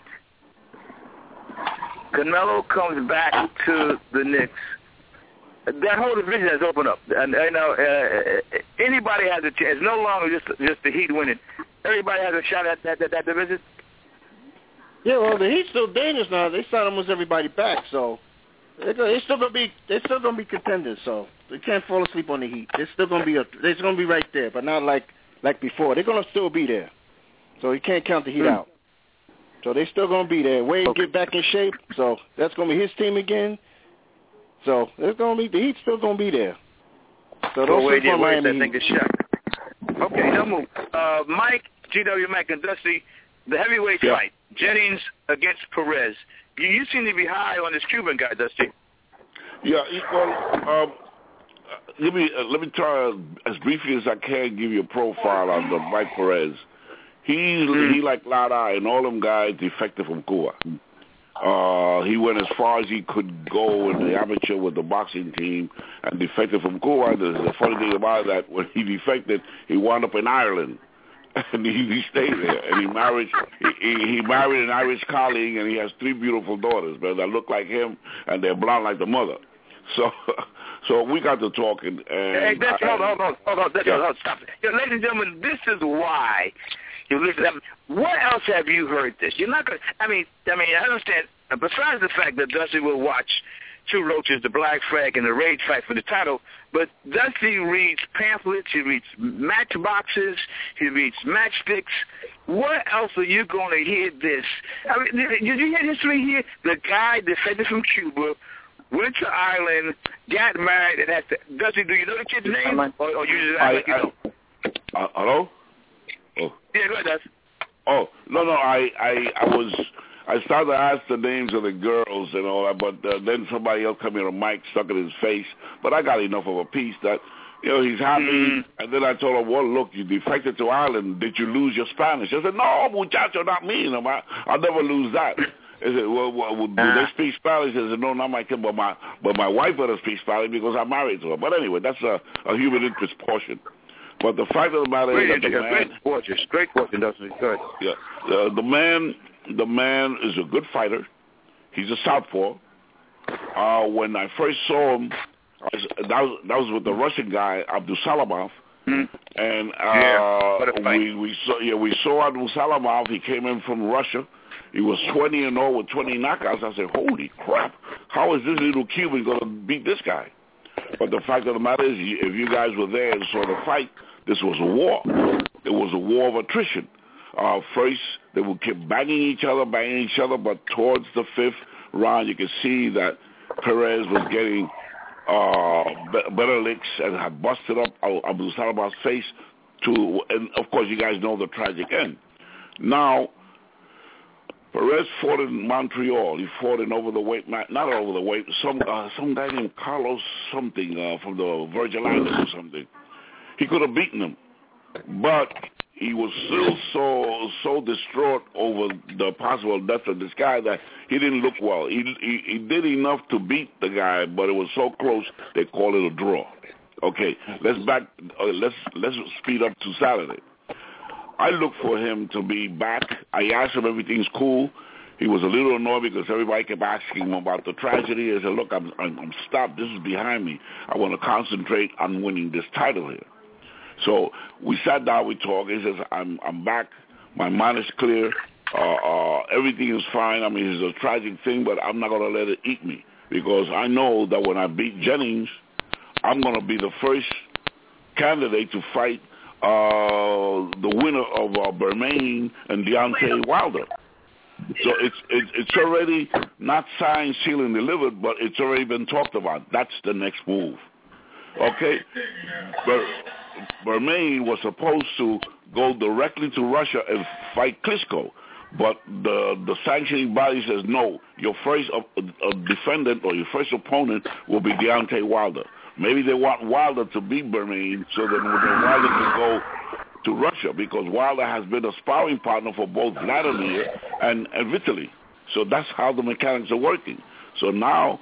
S9: Carmelo comes back to the Knicks. That whole division has opened up, and anybody has a chance. It's no longer just the Heat winning. Everybody has a shot at that division. Yeah, well, the Heat's still dangerous now. They signed almost everybody back, so they're still gonna be contenders. So they can't fall asleep on the Heat. They're still gonna be right there, but not like before. They're gonna still be there. So you can't count the Heat out. So they're still gonna be there. Wade get back in shape, so that's gonna be his team again. So the Heat's still gonna be there. So those are Miami.
S8: I think it's shot. Okay, no move. Mike, GW, Mike, and Dusty, the heavyweight fight, Jennings against Perez. You seem to be high on this Cuban guy, Dusty.
S6: Yeah, well, let me try as briefly as I can give you a profile on the Mike Perez. He like Lara and all them guys defected from Cuba. He went as far as he could go in the amateur with the boxing team and defected from Cuba. The funny thing about that, when he defected, he wound up in Ireland. And he stayed there, and he married an Irish colleague, and he has 3 beautiful daughters, but that look like him, and they're blonde like the mother. So we got to talking. And
S8: hold on, stop it. Ladies and gentlemen, this is why you listen. What else have you heard this? You're not going. I mean, I understand. Besides the fact that Dusty will watch Two Roaches, the Black Flag, and the Rage Fight for the title, but Dusty reads pamphlets, he reads matchboxes, he reads matchsticks. What else are you going to hear this? I mean, did you hear history here? The guy defected from Cuba, went to Ireland, got married, and that's it. Dusty, do you know the kid's name? Or you just act like you know?
S6: Hello? Oh.
S8: Yeah, go ahead, Dusty.
S6: Oh, no, I started to ask the names of the girls and all that, but then somebody else come in, a mic stuck in his face. But I got enough of a piece that, he's happy. And then I told him, well, look, you defected to Ireland. Did you lose your Spanish? I said, no, muchacho, not me. I'll never lose that. I said, well, do they speak Spanish? I said, no, not my kid, but my wife doesn't speak Spanish because I'm married to her. But anyway, that's a human interest portion. But the fact of the matter is that the man...
S8: Great portion, Dusty. Good.
S6: Yeah, the man is a good fighter. He's a southpaw. When I first saw him, that was with the Russian guy, Abdusalamov. And we saw Abdusalamov. He came in from Russia. He was 20-0 with 20 knockouts. I said, holy crap, how is this little Cuban going to beat this guy? But the fact of the matter is, if you guys were there and saw the fight, This was a war. It was a war of attrition. First, they would keep banging each other, but towards the 5th round, you could see that Perez was getting better licks and had busted up Abdul Salaba's face and of course, you guys know the tragic end. Now, Perez fought in Montreal. He fought in overweight, not overweight, some guy named Carlos something from the Virgin Islands or something. He could have beaten him, but he was still so distraught over the possible death of this guy that he didn't look well. He did enough to beat the guy, but it was so close they called it a draw. Okay, let's speed up to Saturday. I look for him to be back. I asked him if everything's cool. He was a little annoyed because everybody kept asking him about the tragedy. I said, look, I'm stopped. This is behind me. I want to concentrate on winning this title here. So we sat down, we talked. He says, I'm back. My mind is clear. Everything is fine. I mean, it's a tragic thing, but I'm not going to let it eat me because I know that when I beat Jennings, I'm going to be the first candidate to fight the winner of Bermain and Deontay Wilder. So it's already not signed, sealed, and delivered, but it's already been talked about. That's the next move. Okay? Bermain was supposed to go directly to Russia and fight Klitschko, but the sanctioning body says, no, your first defendant or your first opponent will be Deontay Wilder. Maybe they want Wilder to beat Bermain so that Wilder can go to Russia because Wilder has been a sparring partner for both Vladimir and Vitaly. So that's how the mechanics are working. So now,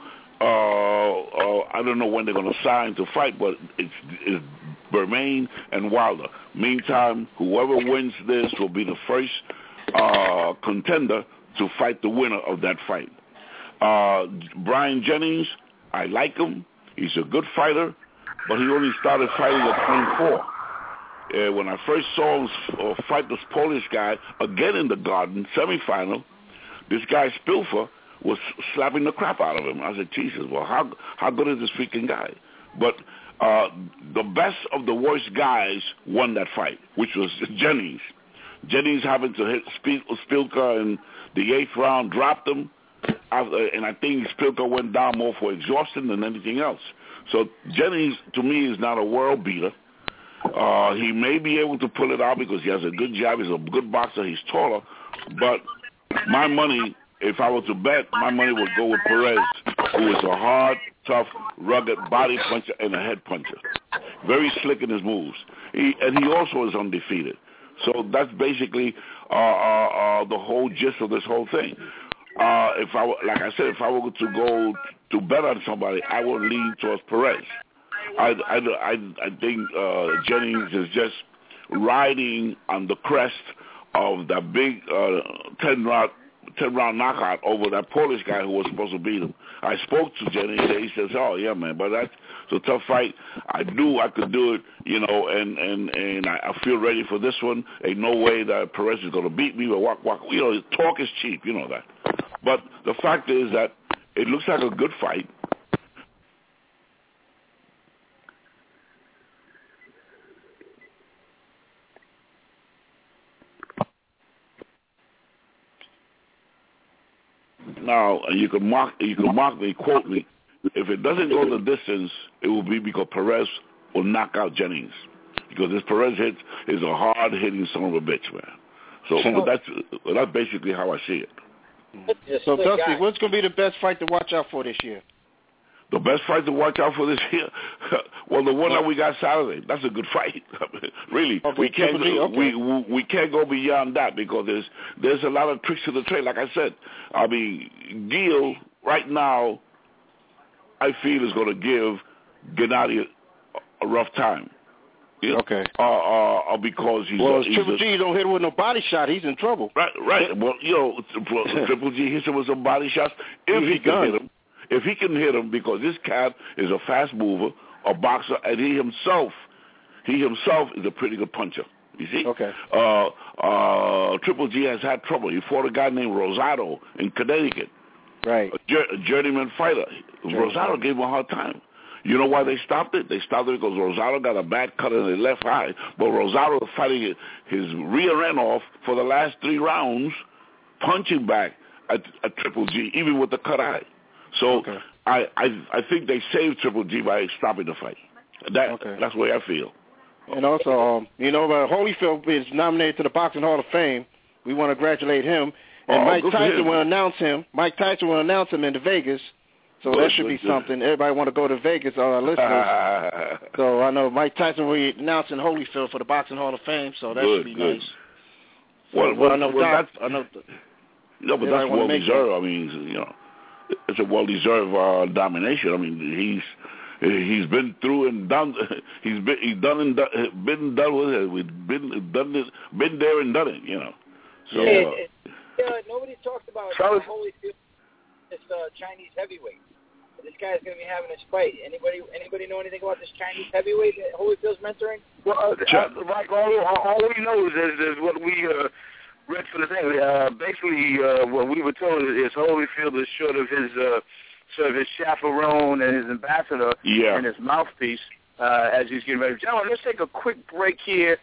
S6: I don't know when they're going to sign to fight, but it's Bermain and Wilder. Meantime, whoever wins this will be the first contender to fight the winner of that fight. Brian Jennings, I like him. He's a good fighter, but he only started fighting at 24. When I first saw him fight this Polish guy, again in the Garden, semifinal, this guy Spilfer was slapping the crap out of him. I said, Jesus, well, how good is this freaking guy? But the best of the worst guys won that fight, which was Jennings. Jennings happened to hit Spilka in the 8th round, dropped him. And I think Spilka went down more for exhaustion than anything else. So Jennings, to me, is not a world beater. He may be able to pull it out because he has a good jab. He's a good boxer. He's taller. But my money, if I were to bet, my money would go with Perez, who is a hard, tough, rugged body puncher and a head puncher. Very slick in his moves. He also is undefeated. So that's basically the whole gist of this whole thing. If I were to go to bet on somebody, I would lean towards Perez. I think Jennings is just riding on the crest of that big 10-round knockout over that Polish guy who was supposed to beat him. I spoke to Jennings and he says, "Oh yeah, man, but that's a tough fight. I could do it, and I feel ready for this one. Ain't no way that Perez is going to beat me, but walk. Talk is cheap, you know that. But the fact is that it looks like a good fight. Now, you can mark me, quote me. If it doesn't go the distance, it will be because Perez will knock out Jennings. Because this Perez hit is a hard-hitting son of a bitch, man. So that's basically how I see it.
S9: So, Dusty, what's going to be the best fight to watch out for this year?
S6: The best fight to watch out for this year? Well, the one that we got Saturday. That's a good fight. Really, we can't go beyond that because there's a lot of tricks to the trade. Like I said, I mean, Gil right now, I feel is going to give Gennady a rough time. Yeah.
S9: Okay.
S6: Because he's
S9: Triple G don't hit him with no body shot, he's in trouble.
S6: Right. Well, Triple G hits him with some body shots if he can hit him. If he can hit him, because this cat is a fast mover, a boxer, and he himself is a pretty good puncher. You see?
S9: Okay.
S6: Triple G has had trouble. He fought a guy named Rosado in Connecticut.
S9: Right.
S6: A journeyman fighter. Rosado gave him a hard time. You know why they stopped it? They stopped it because Rosado got a bad cut in the left eye, but Rosado was fighting his rear end off for the last 3 rounds, punching back at Triple G, even with the cut eye. So I think they saved Triple G by stopping the fight. That's the way I feel.
S9: And also, Holyfield is nominated to the Boxing Hall of Fame. We want to congratulate him. And Mike Tyson will announce him. Mike Tyson will announce him in Vegas. So that should be something. Everybody want to go to Vegas, all our listeners. So I know Mike Tyson will be announcing Holyfield for the Boxing Hall of Fame, so that should be nice.
S6: So, that's well-deserved. I mean, it's a well-deserved domination. I mean, he's been through and done. Been done with it. We've been there and done it. So
S5: nobody talks about Holyfield, this Chinese heavyweight. This guy's going to be having his fight. Anybody know anything about this Chinese heavyweight that Holyfield's mentoring?
S8: Well, like all we know is what we read from the thing. Basically, what we were told is Holyfield is short of his chaperone and his ambassador and his mouthpiece as he's getting ready. Gentlemen, let's take a quick break here.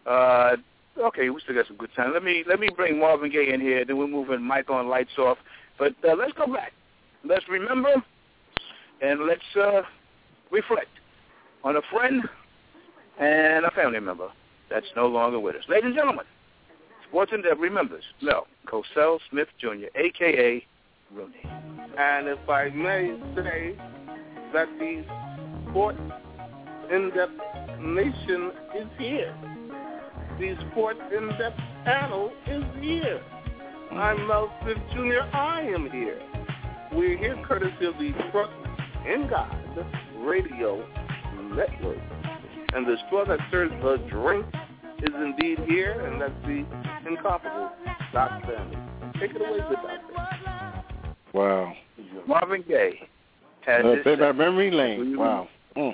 S8: Okay, we still got some good time. Let me bring Marvin Gaye in here. Then we'll move in mic on, lights off. But let's go back. Let's remember. And let's reflect on a friend and a family member that's no longer with us. Ladies and gentlemen, Sports In Depth remembers Mel Cosell Smith Jr., a.k.a. Rooney.
S3: And if I may say that the Sports In Depth Nation is here. The Sports In Depth panel is here. I'm Mel Smith Jr. I am here. We're here courtesy of the Trust in God Radio Network. And the store that serves the drink is indeed here, and that's the incomparable Doc Family. Take it away, good doctor.
S9: Wow.
S8: Marvin Gaye had this.
S9: Memory lane. Wow.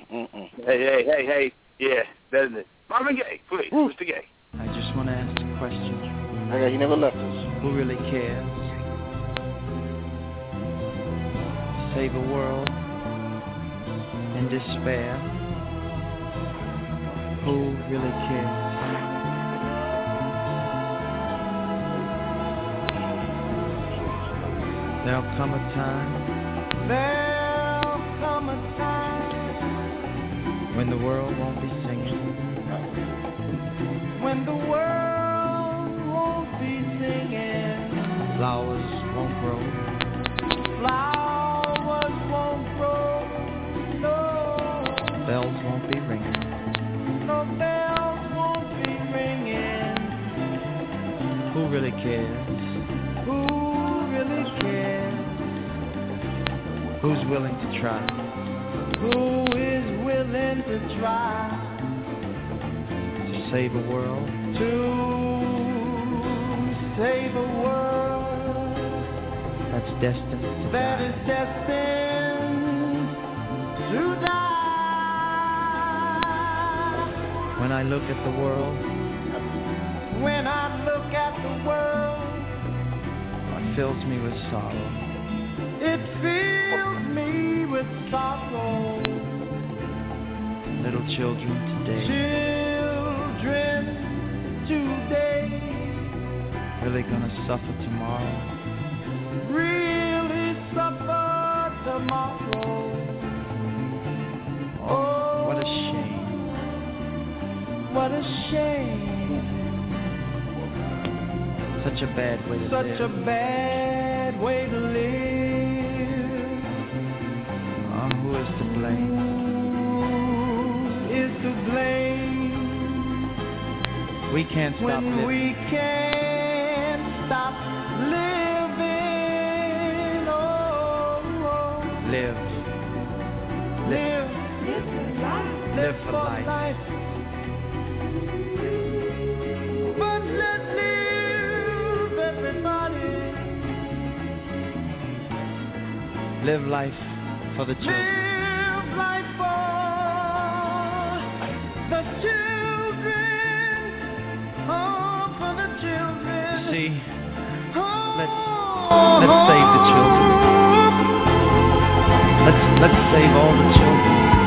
S8: Hey. Yeah, doesn't it? Marvin Gaye, please. Mr. Gaye.
S10: I just want to ask a question.
S9: He never left us.
S10: Who really cares? Save a world in despair. Who really cares? There'll come a time when the world won't be singing. When the world won't be singing. Flowers won't grow. Flowers won't grow. No. Bells won't be ringing. No bells won't be ringing. Who really cares? Who really cares? Who's willing to try? Who is willing to try to save a world? To save a world that's destined to die. Is destined to die. When I look at the world, it fills me with sorrow. It fills me with sorrow. Little children today, really gonna suffer tomorrow. Really suffer tomorrow. Oh, what a shame. What a shame. Such a bad way to live. Such a bad way to live. Who is to blame? Who is to blame? We can't stop living. We can't stop living. Oh. Live for life. But let's live, everybody. Live life for the children. Live life for the children. Oh, for the children. See, let's save the children. Let's save all the children.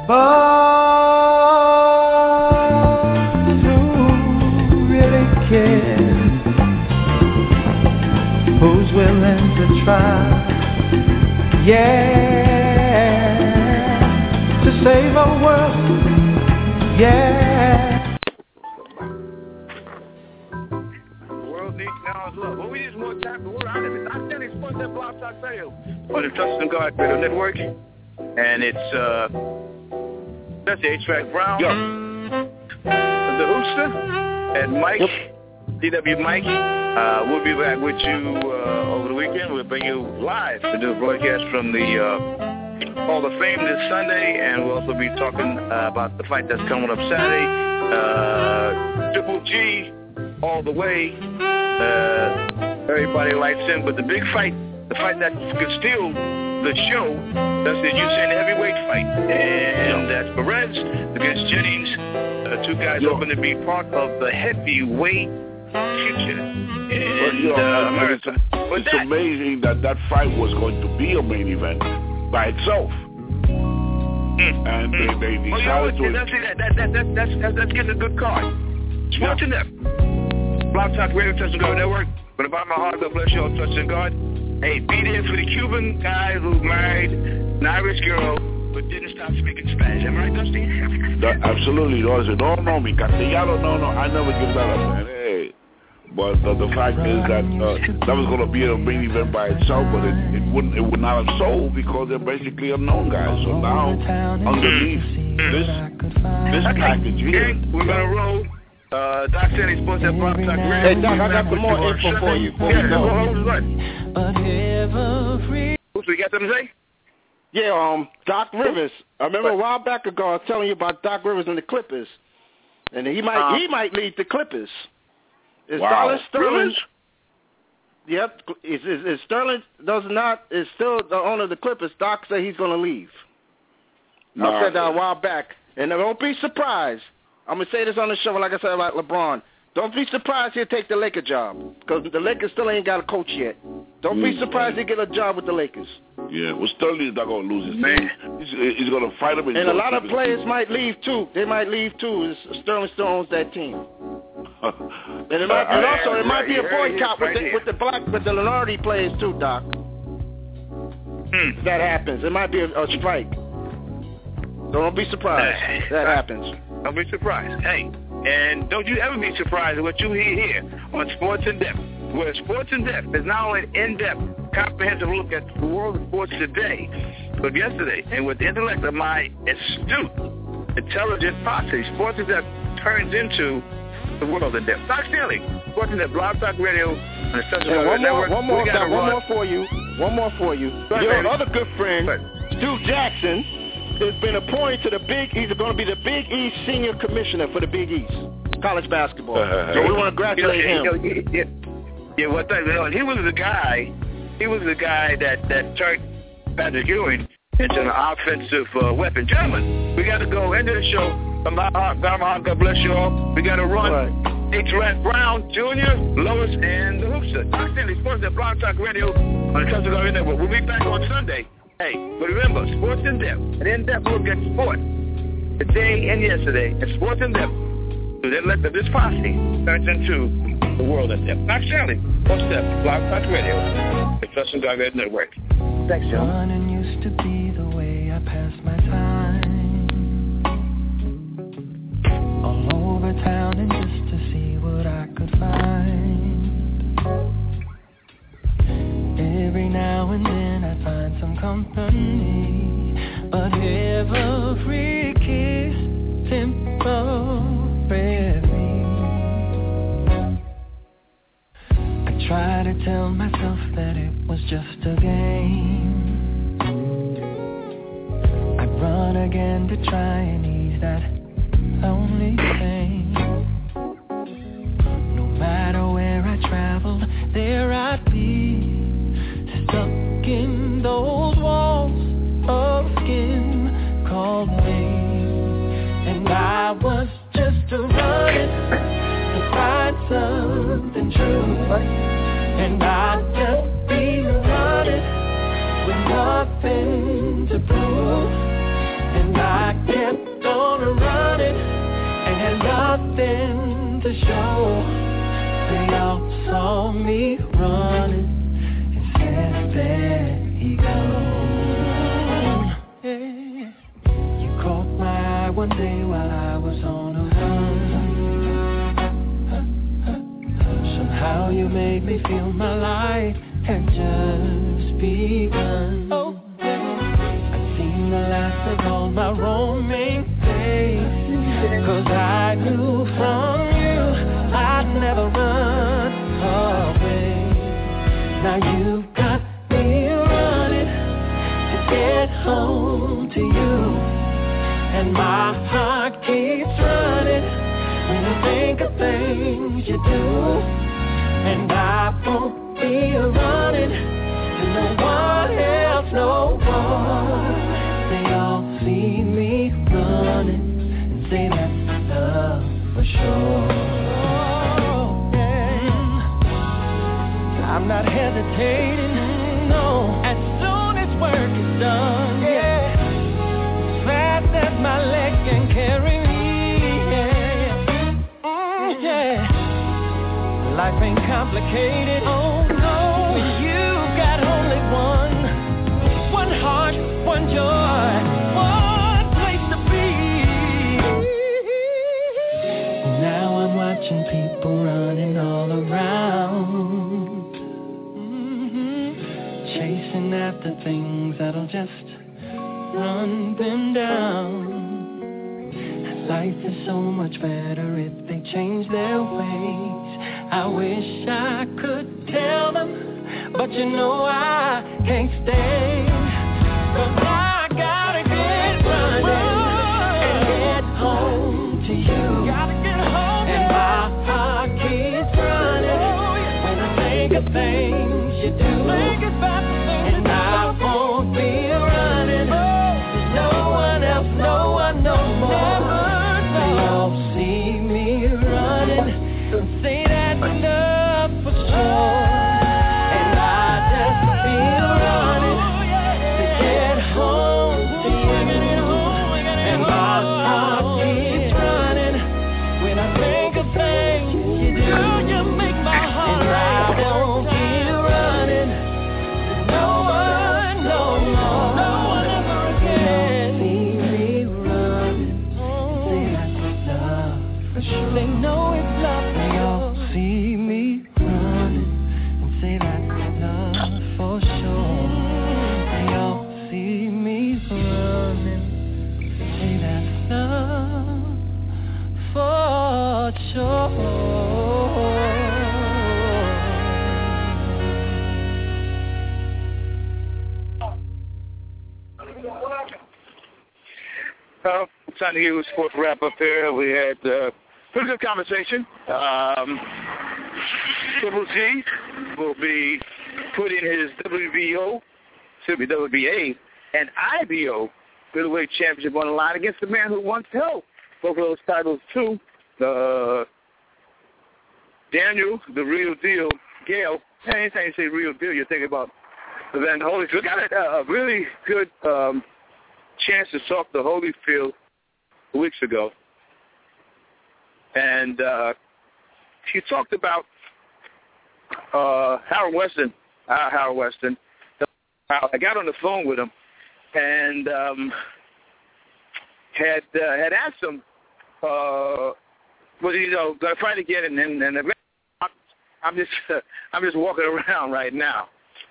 S10: But who really cares? Who's willing to try? Yeah, to save our world. Yeah.
S8: The world needs now is love. Well, we need more time. The word out of it. I'm telling you, Sports at Blog Talk Radio on the Trusting God Radio Network. And it's, that's the H-Track Brown, the Hoopster, and Mike, DW Mike. We'll be back with you over the weekend. We'll bring you live to do a broadcast from the Hall of Fame this Sunday, and we'll also be talking about the fight that's coming up Saturday. Triple G all the way. Everybody lights in, but the big fight, the fight that could steal the show, that's the Usain heavyweight fight, and that's Perez against Jennings. Two guys hoping to be part of the heavyweight future in America.
S6: It's amazing that fight was going to be a main event by itself. And they decided to...
S8: That's getting a good card. Sports in depth. Blog Talk Radio, Trusting God Network. But about my heart, God bless you all, Trusting God. Hey, be there for the Cuban guy who married an Irish girl but didn't stop speaking Spanish. Am I right, Dusty?
S6: Absolutely. No, mi castellano, no, I never give that up, man. Hey. But the fact is that that was going to be a main event by itself, but it would not have sold because they're basically unknown guys. So now, underneath this package here,
S8: we're going to roll. Doc said he's supposed to have Blog Talk Radio.
S9: Hey, Doc, I got some more info for you.
S8: Who we got them to say?
S9: Yeah, Doc Rivers. I remember a while back ago I was telling you about Doc Rivers and the Clippers, and he might lead the Clippers. Is Sterling? Yep. Is Sterling is still the owner of the Clippers? Doc said he's going to leave. I said that a while back, and don't be surprised. I'm going to say this on the show, like I said about LeBron. Don't be surprised he'll take the Lakers job, because the Lakers still ain't got a coach yet. Don't be surprised he'll get a job with the Lakers.
S6: Yeah, well, Sterling is not going to lose his man. He's going to fight him.
S9: And a lot of players might leave, too. They might leave, too. Sterling still owns that team. And it might be a boycott with the minority players, too, Doc. If that happens. It might be a strike. Don't be surprised that happens.
S8: Don't be surprised. Hey, and don't you ever be surprised at what you hear here on Sports in Depth, where Sports in Depth is not only an in-depth, comprehensive look at the world of sports today, but yesterday, and with the intellect of my astute, intelligent posse, Sports in Depth turns into the world of depth. Doc Stanley, Sports in Depth, Blog Talk Radio, and the Central Network.
S9: One more for you. Your other good friend, Stu Jackson, has been appointed to he's going to be the Big East Senior Commissioner for the Big East college basketball. So we want to congratulate him.
S8: He was the guy that turned Patrick Ewing into an offensive weapon. Gentlemen, we got to go into the show. God bless you all. We got to run. H-Rat Brown, Jr., Lois, and the Hoopster. Doc Stanley, Sports at Blog Talk Radio on the Trusting God Network. We'll be back on Sunday. Hey, but remember, Sports in Depth, an in-depth look at sport today and yesterday, and Sports in Depth, so that let this posse turns into the world in depth. Doc Stanley, Sports in Depth, Blog Talk Radio, the Trusting God Network. Thanks, John.
S10: Running used to be the way I passed my time. All over town and just to see what I could find. Every now and then I find some company, but every kiss temporary. I try to tell myself that it was just a game. I run again to try and ease that lonely pain. No matter where I traveled, there I'd be, stuck in those walls of skin called me. And I was just running to find something true. And I'd just be running with nothing to prove. And I can't one day while I was on a run. Somehow you made me feel my life had just begun. Oh, I've seen the last of all my roaming days, 'cause I knew from you I'd never run away. Now you've got me running to get home to you, and my heart keeps running when I think of things you do. And I won't be running to no one else no more. They all see me running and say that's love for sure. I'm not hesitating, no. As soon as work is done, yeah. As fast as my legs can carry me, yeah. Life ain't complicated, oh no. You got only one heart, one joy, one place to be. Now I'm watching people running all around, chasing after things that'll just run them down. Life is so much better if they change their ways. I wish I could tell them, but you know I can't stay. 'Cause I gotta get running and get home to you. Gotta get home, and my heart keeps running when I think of things you do. And I won't be running. There's no one else, no one no more. They all see me running and say that's enough for sure. And I just feel running to get home to you. And my heart keeps running when I think of things you do. You make my heart right. And I won't be running to no one no more. No one ever again. See me running and say that's love for sure. They know it's love. They all see me running and say that's love for sure. They all see me running and say that's love for sure.
S8: Well, time to get a sports wrap up here. We had pretty good conversation. Triple G will be putting his WBA and IBO middleweight championship on the line against the man who once held both of those titles too, Daniel, the real deal, Gale. Anytime you say real deal, you're thinking about Evander Holyfield. We got a really good chance to talk to Holyfield weeks ago, and he talked about Howard Weston. I got on the phone with him and had asked him, "Was going to fight again?" And I'm just walking around right now.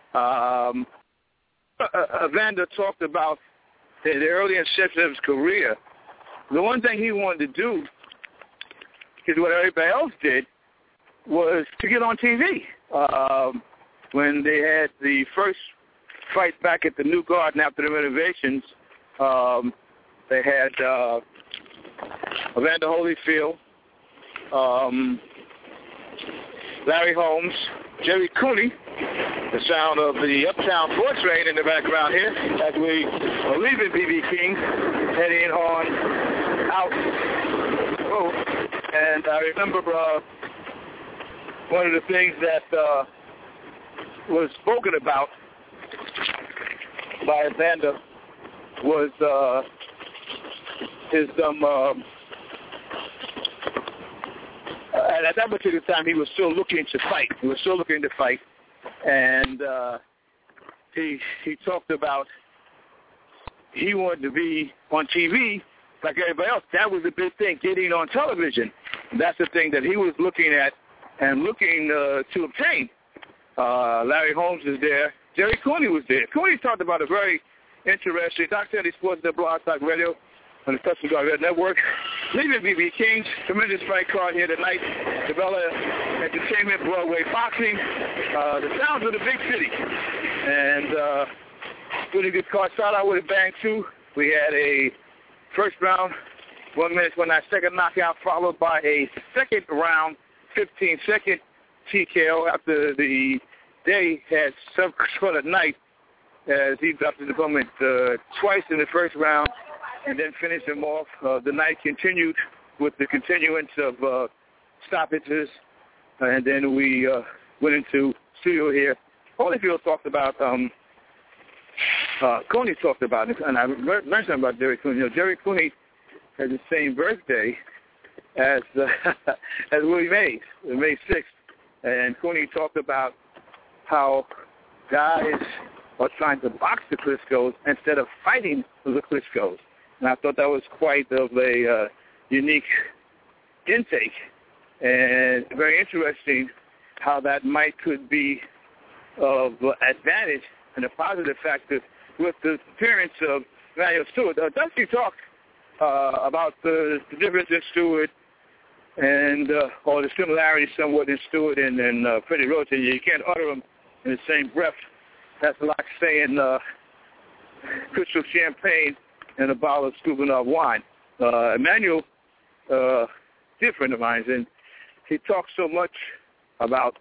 S8: Evander talked about the early inception of his career. The one thing he wanted to do, is what everybody else did, was to get on TV. When they had the first fight back at the New Garden after the renovations, they had Evander Holyfield, Larry Holmes, Jerry Cooney, the sound of the Uptown 4 train in the background here as we are leaving BB King, heading on out the road. And I remember one of the things that was spoken about by Evander was his and at that particular time, he was still looking to fight. And he talked about he wanted to be on TV
S2: like everybody else, that was the big thing, getting on television. That's the thing that he was looking at and looking to obtain. Larry Holmes is there. Jerry Cooney was there. Cooney talked about a very interesting, Dr. Eddie Sports, the Blog Talk Radio on the Custom Guard Red Network. Leaving BB King's tremendous fight card here tonight. Cabela Entertainment, Broadway Boxing, the sounds of the big city. And really good card. Start out with a bang, too. We had a first round, 1 minute, 1/9 knockout, followed by a second round, 15-second TKO after the day had some sort of night as he dropped his opponent twice in the first round and then finished him off. The night continued with the continuance of stoppages, and then we went into studio here. Holyfield talked about, Cooney talked about it, and I learned something about Jerry Cooney. You know, Jerry Cooney had the same birthday as Willie Mays, May 6th, and Cooney talked about how guys are trying to box the Klitschko's instead of fighting the Klitschko's. And I thought that was quite of a unique intake and very interesting how that could be of advantage and a positive factor with the appearance of Manuel Stewart. Dusty talked about the difference in Stewart and or the similarities somewhat in Stewart and Freddie Roach, and you can't utter them in the same breath. That's like saying crystal champagne and a bottle of Scubanov wine. Emmanuel, dear friend of mine, and he talks so much about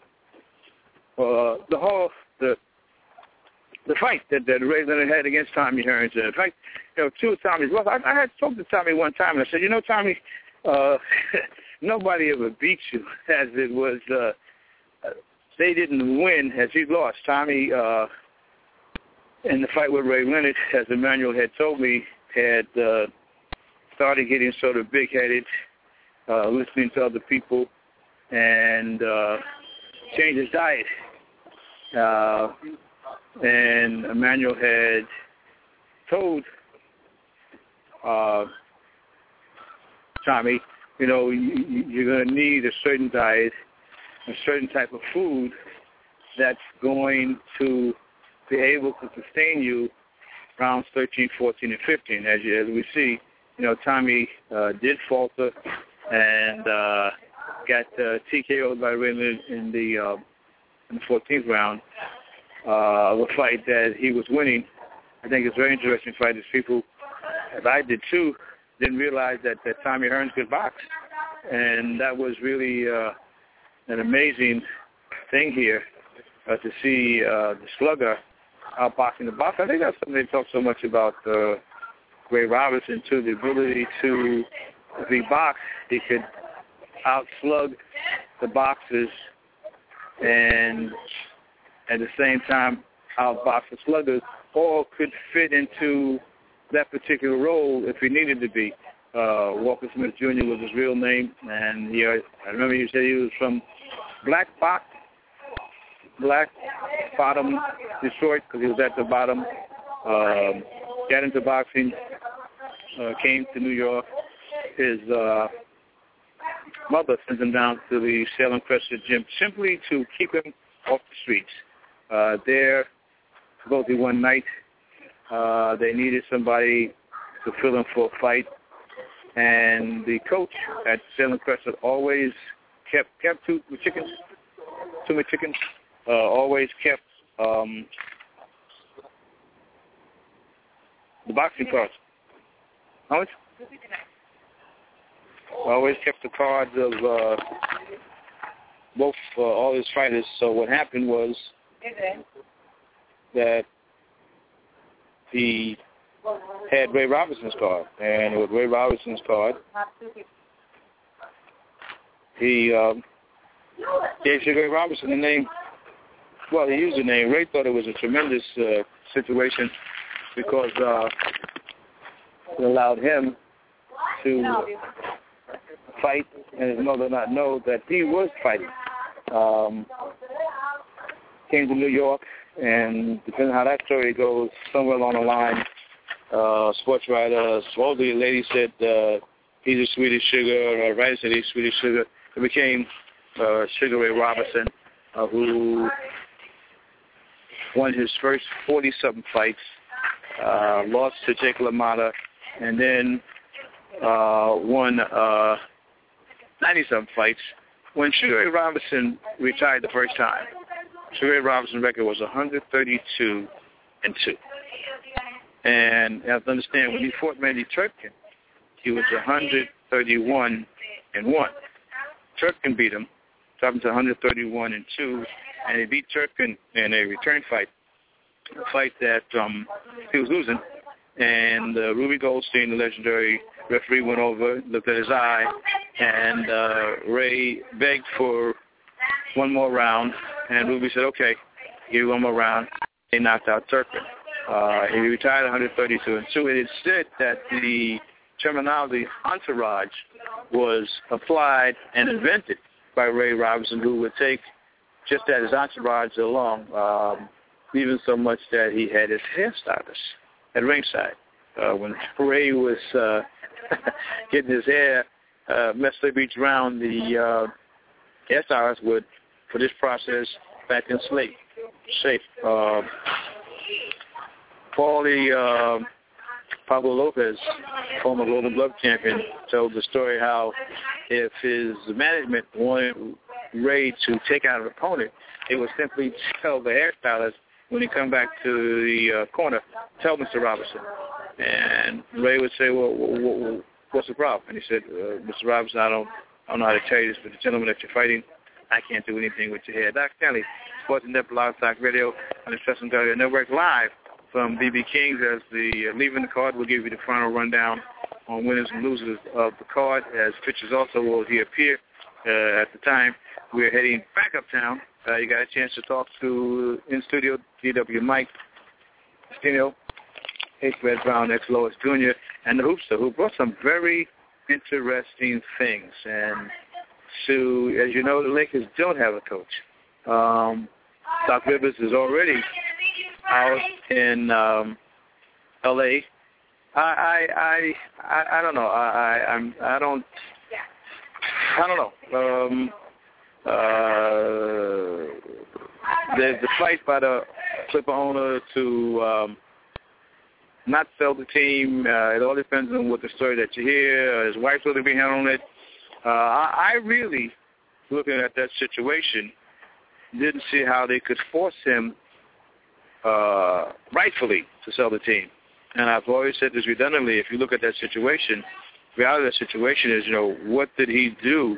S2: the fight that Ray Leonard had against Tommy Hearns. In fact, you know, two of Tommy's lost. I had spoken to Tommy one time, and I said, you know, Tommy, nobody ever beat you, as it was. They didn't win as he lost. Tommy, in the fight with Ray Leonard, as Emmanuel had told me, had started getting sort of big-headed, listening to other people, and changed his diet. And Emmanuel had told Tommy, you know, you're going to need a certain diet, a certain type of food that's going to be able to sustain you rounds 13, 14, and 15. As we see, you know, Tommy did falter and got TKO'd by Raymond in the 14th round of a fight that he was winning. I think it's a very interesting fight. As people, as I did too, didn't realize that Tommy Hearns could box. And that was really an amazing thing here to see the slugger outboxing the boxer. I think that's something they talk so much about Ray Robinson, too, the ability to be boxed. He could outslug the boxers and at the same time outbox the sluggers, or could fit into that particular role if he needed to be. Walker Smith Jr. was his real name, and I remember you said he was from Black Bottom, Detroit, because he was at the bottom. Got into boxing, came to New York. His mother sent him down to the Salem Crescent Gym simply to keep him off the streets. There, supposedly one night, they needed somebody to fill in for a fight, and the coach at Salem Crescent always kept too many chickens, always kept the boxing cards. How much? Always kept the cards of both all his fighters. So what happened was that he had Ray Robinson's card, and with Ray Robinson's card, he gave Ray Robinson the name. Well, he used the name. Ray thought it was a tremendous situation because it allowed him to fight and his mother not know that he was fighting. Came to New York, and depending on how that story goes, somewhere along the line,
S8: sports writer. Supposedly the lady said he's a Swedish Sugar, or writer said he's Swedish Sugar. It became Sugar Ray Robinson, who won his first 40-something fights, lost to Jake LaMotta, and then won 90-something fights. When Sugar Ray Robinson retired the first time, Sugar Ray Robinson's record was 132-2. And you have to understand, when he fought Manny Turkin, he was 131-1. Turkin beat him, dropped him to 131-2, and he beat Turkin in a return fight, a fight that he was losing. And Ruby Goldstein, the legendary referee, went over, looked at his eye, and Ray begged for one more round, and Ruby said, okay, give you one more round. They knocked out Turkin. He retired 132-2. It is said that the terminology entourage was applied and invented by Ray Robinson, who would take just that his entourage along, even so much that he had his hairstylist at ringside. When Ray was getting his hair messed up each round, the hairstylist would, for this process, back in shape. Pablo Lopez, former Golden Glove champion, told the story how if his management wanted Ray to take out an opponent, they would simply tell the hairstylist when he come back to the corner, tell Mr. Robinson. And Ray would say, well, what's the problem? And he said, Mr. Robinson, I don't know how to tell you this, but the gentleman that you're fighting, I can't do anything with your hair. Dr. Stanley, Sports and Blog Talk Radio on the Trust and Value Network, live from BB Kings. As the leaving the card, we'll give you the final rundown on winners and losers of the card, as pictures also will appear at the time. We're heading back uptown. You got a chance to talk to in-studio DW Mike Stino, H. Red Brown, ex-Lois Jr., and the Hoopster, who brought some very interesting things. And so, as you know, the Lakers don't have a coach. Doc Rivers is already out in L.A. I don't know. I don't know. There's the fight by the Clipper owner to not sell the team. It all depends on what the story that you hear. His wife's going to be handling it. I really, looking at that situation, didn't see how they could force him rightfully to sell the team. And I've always said this redundantly, if you look at that situation, the reality of that situation is, what did he do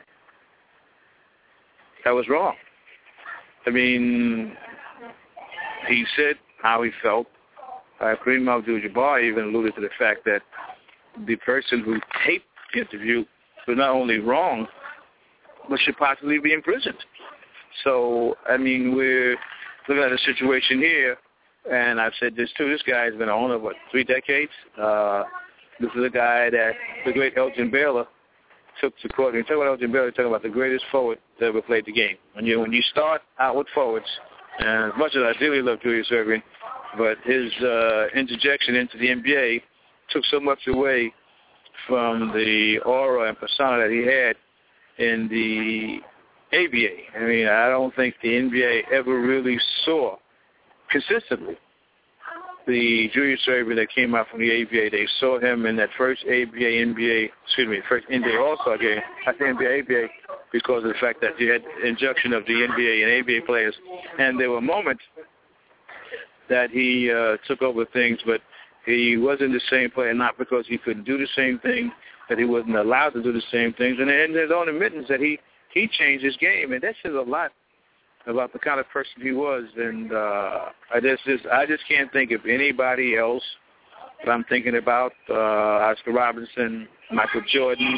S8: that was wrong? I mean, he said how he felt. Kareem Abdul-Jabbar even alluded to the fact that the person who taped the interview was not only wrong, but should possibly be imprisoned. So, I mean, we're looking at a situation here, and I've said this too, this guy has been an owner, 3 decades? This is a guy that the great Elgin Baylor took to court. When you talk about Elgin Baylor, you're talking about the greatest forward that ever played the game. When you start out with forwards, and as much as I really love Julius Erving, but his interjection into the NBA took so much away from the aura and persona that he had in the ABA. I mean, I don't think the NBA ever really saw consistently the Julius Erving that came out from the ABA. They saw him in that first first NBA All-Star game. I say NBA, ABA, because of the fact that you had injection of the NBA and ABA players. And there were moments that he took over things, but he wasn't the same player, not because he couldn't do the same thing, that he wasn't allowed to do the same things. And there's own admittance that he changed his game, and that says a lot about the kind of person he was. And I just can't think of anybody else that I'm thinking about. Oscar Robertson, Michael Jordan,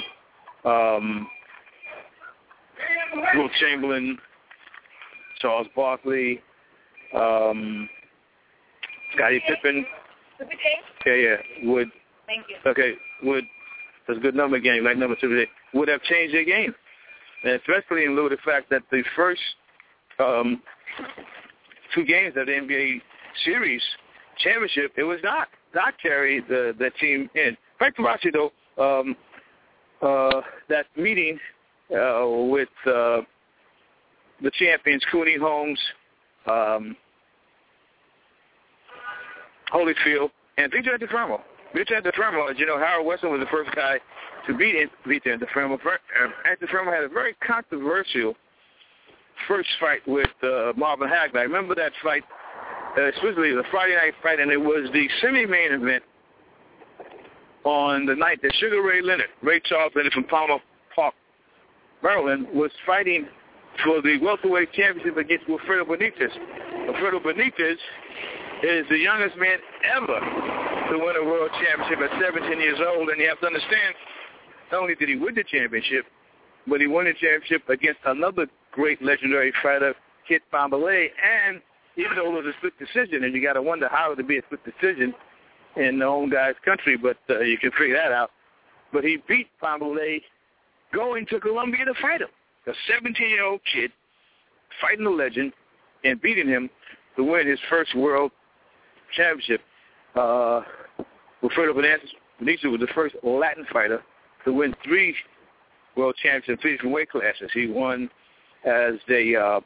S8: Wilt Chamberlain, Charles Barkley, Scottie Pippen. Okay, Wood.
S11: Thank you.
S8: Okay, Wood. That's a good number game, like number 2 today. Would have changed their game, and especially in lieu of the fact that the first 2 games of the NBA series championship, it was not. Doc carried the team in. Back to Boxing, though, that meeting with the champions, Cooney, Holmes, Holyfield, and Victor DeFermo. Victor DeFermo, as you know, Howard Weston was the first guy to beat Victor DeFermo. DeFermo had a very controversial first fight with Marvin Hagler. I remember that fight, especially the Friday night fight, and it was the semi-main event on the night that Sugar Ray Leonard, Ray Charles Leonard from Palmer Park, Maryland, was fighting for the welterweight championship against Wilfredo Benitez. Wilfredo Benitez is the youngest man ever to win a world championship at 17 years old, and you have to understand, not only did he win the championship, but he won the championship against another great legendary fighter, Kit Fambolay, and even though it was a split decision, and you got to wonder how it would be a split decision in the own guy's country, but you can figure that out. But he beat Fambolay going to Colombia to fight him. A 17-year-old kid fighting the legend and beating him to win his first world championship. Wilfredo Benitez was the first Latin fighter to win 3 world championships in different weight classes. He won as a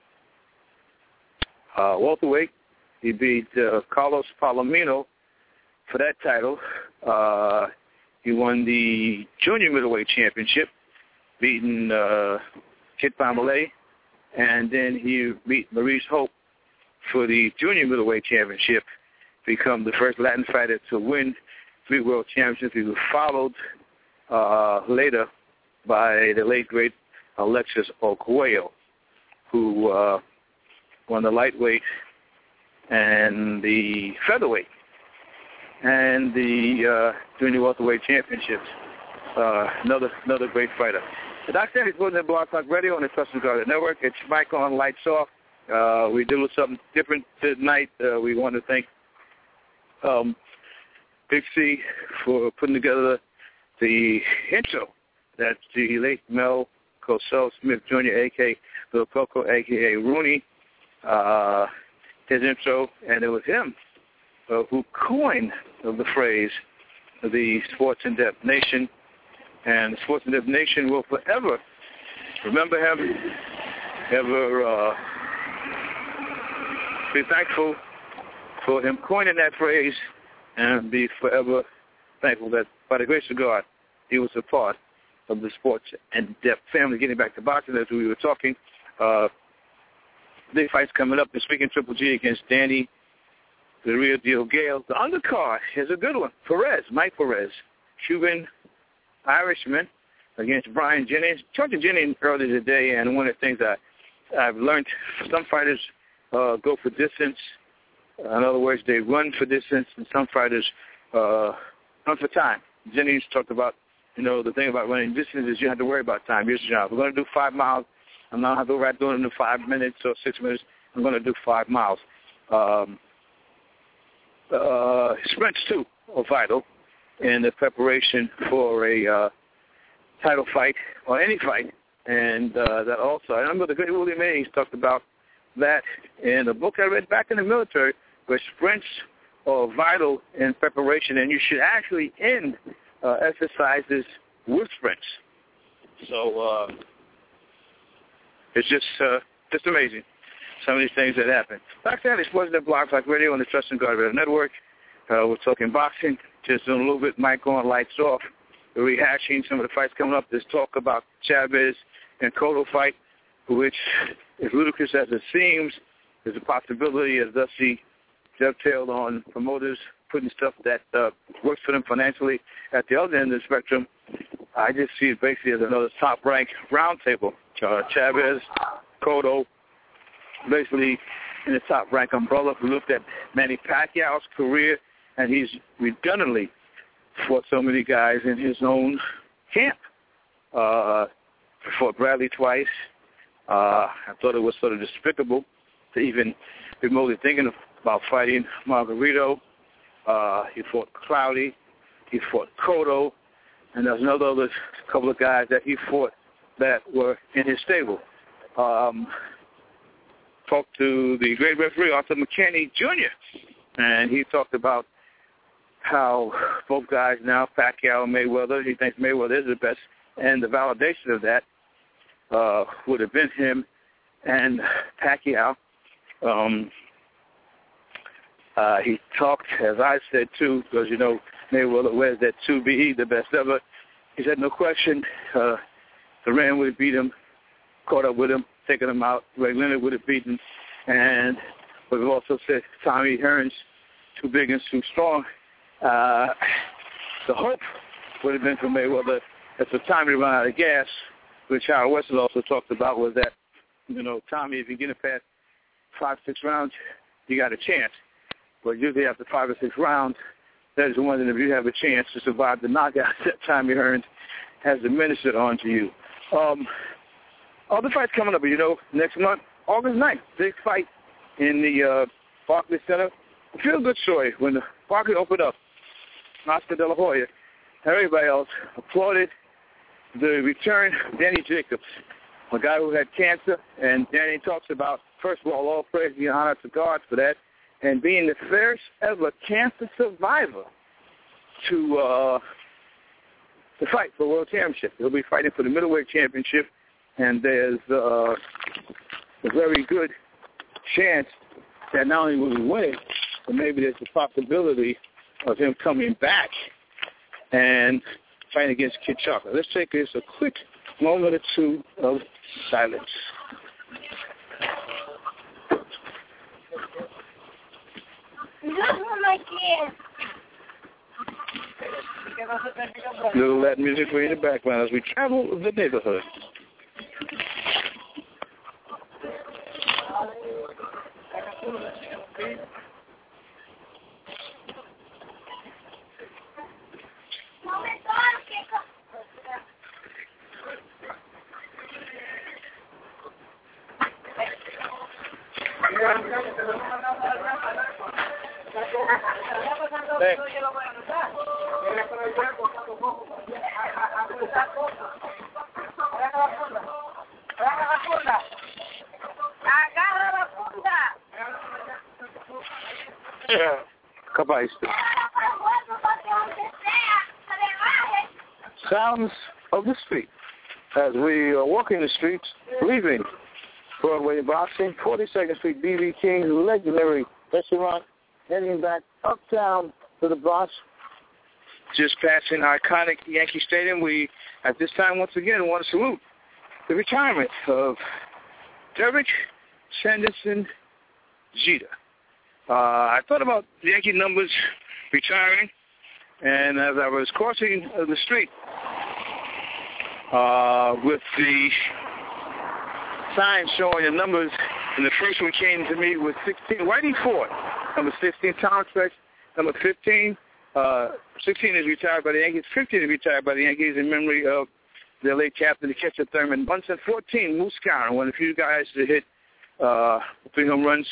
S8: welterweight. He beat Carlos Palomino for that title. He won the junior middleweight championship, beating Kit Fambolay, and then he beat Maurice Hope for the junior middleweight championship, become the first Latin fighter to win 3 world championships. He was followed later by the late, great Alexis Ocoello, who won the lightweight and the featherweight and the junior welterweight championships. Another great fighter. The Doc Sandy's putting in Blog Talk Radio on the Trust and Guard Network. It's Mike on, lights off. We did something different tonight. We want to thank Big C for putting together the intro that the late Mel Cosell Smith Jr., a.k.a. Bill Coco, a.k.a. Rooney, his intro, and it was him who coined the phrase, the Sports in Depth Nation, and the Sports in Depth Nation will forever remember him, ever be thankful for him coining that phrase, and be forever thankful that by the grace of God, he was a part of the Sports in Depth family. Getting back to boxing, as we were talking, big fights coming up this week in Triple G against Danny, the real deal Gale. The undercard is a good one. Mike Perez, Cuban Irishman against Brian Jennings. Talking to Jennings earlier today, and one of the things I've learned, some fighters go for distance. In other words, they run for distance, and some fighters run for time. Jennings talked about, the thing about running distance is you have to worry about time. Here's the job. We're going to do 5 miles. I'm not going to have to doing it in 5 minutes or 6 minutes. I'm going to do 5 miles. Sprints, too, are vital in the preparation for a title fight or any fight. And that also, I remember the great Willie Mays talked about that in a book I read back in the military, where sprints are vital in preparation, and you should actually end exercises with sprints. So it's just amazing, some of these things that happen. Like that, it's Sports Net Blog Talk Radio on the Trust and Guard Radio Network. We're talking boxing, just doing a little bit mic on, lights off. We're rehashing some of the fights coming up. There's talk about Chavez and Cotto fight, which, as ludicrous as it seems, there's a possibility as Dusty dovetailed on promoters putting stuff that works for them financially at the other end of the spectrum. I just see it basically as another top-ranked roundtable. Chavez, Cotto, basically in the top-ranked umbrella. We looked at Manny Pacquiao's career, and he's redundantly fought so many guys in his own camp. Fought Bradley twice. I thought it was sort of despicable to even remotely thinking about fighting Margarito. He fought Cloudy. He fought Cotto. And there's another couple of guys that he fought that were in his stable. Talked to the great referee, Arthur McKinney Jr., and he talked about how both guys now, Pacquiao and Mayweather, he thinks Mayweather is the best, and the validation of that would have been him and Pacquiao. He talked, as I said, too, because, you know, Mayweather wears that 2BE, the best ever. He said, no question, Duran would have beat him, caught up with him, taken him out. Ray Leonard would have beaten. And we've also said Tommy Hearns, too big and too strong. The hope would have been for Mayweather at the time he ran out of gas, which Howard Weston also talked about, was that, you know, Tommy, if you get it past 5, 6 rounds, you got a chance. But usually after 5 or 6 rounds, that is one that if you have a chance to survive the knockout that Tommy Hearns has diminished it onto you. Other fights coming up, you know, next month, August 9th, big fight in the Barclays Center. A feel-good story. When the Barclays opened up, Oscar De La Hoya and everybody else applauded the return of Danny Jacobs, a guy who had cancer. And Danny talks about, first of all praise and honor to God for that, and being the first ever cancer survivor to fight for world championship. He'll be fighting for the middleweight championship, and there's a very good chance that not only will he win, but maybe there's a possibility of him coming back and fighting against Kid Chocolate. Let's take this a quick moment or two of silence. Little Latin music for you in the background as we travel the neighborhood. Sounds of the street. As we are walking the streets, leaving Broadway Boxing, 42nd Street, B.B. King's legendary restaurant, heading back uptown to the Bronx, just passing iconic Yankee Stadium. We, at this time, once again, want to salute the retirement of Derek Sanderson Jeter. I thought about the Yankee numbers retiring, and as I was crossing the street with the sign showing the numbers, and the first one came to me with 16, Whitey Ford, number 16, Tom Stretch, number 15. 16 is retired by the Yankees. 15 is retired by the Yankees in memory of their late captain, the catcher Thurman Bunsen. 14, Moose Skowron, one of the few guys to hit 3 home runs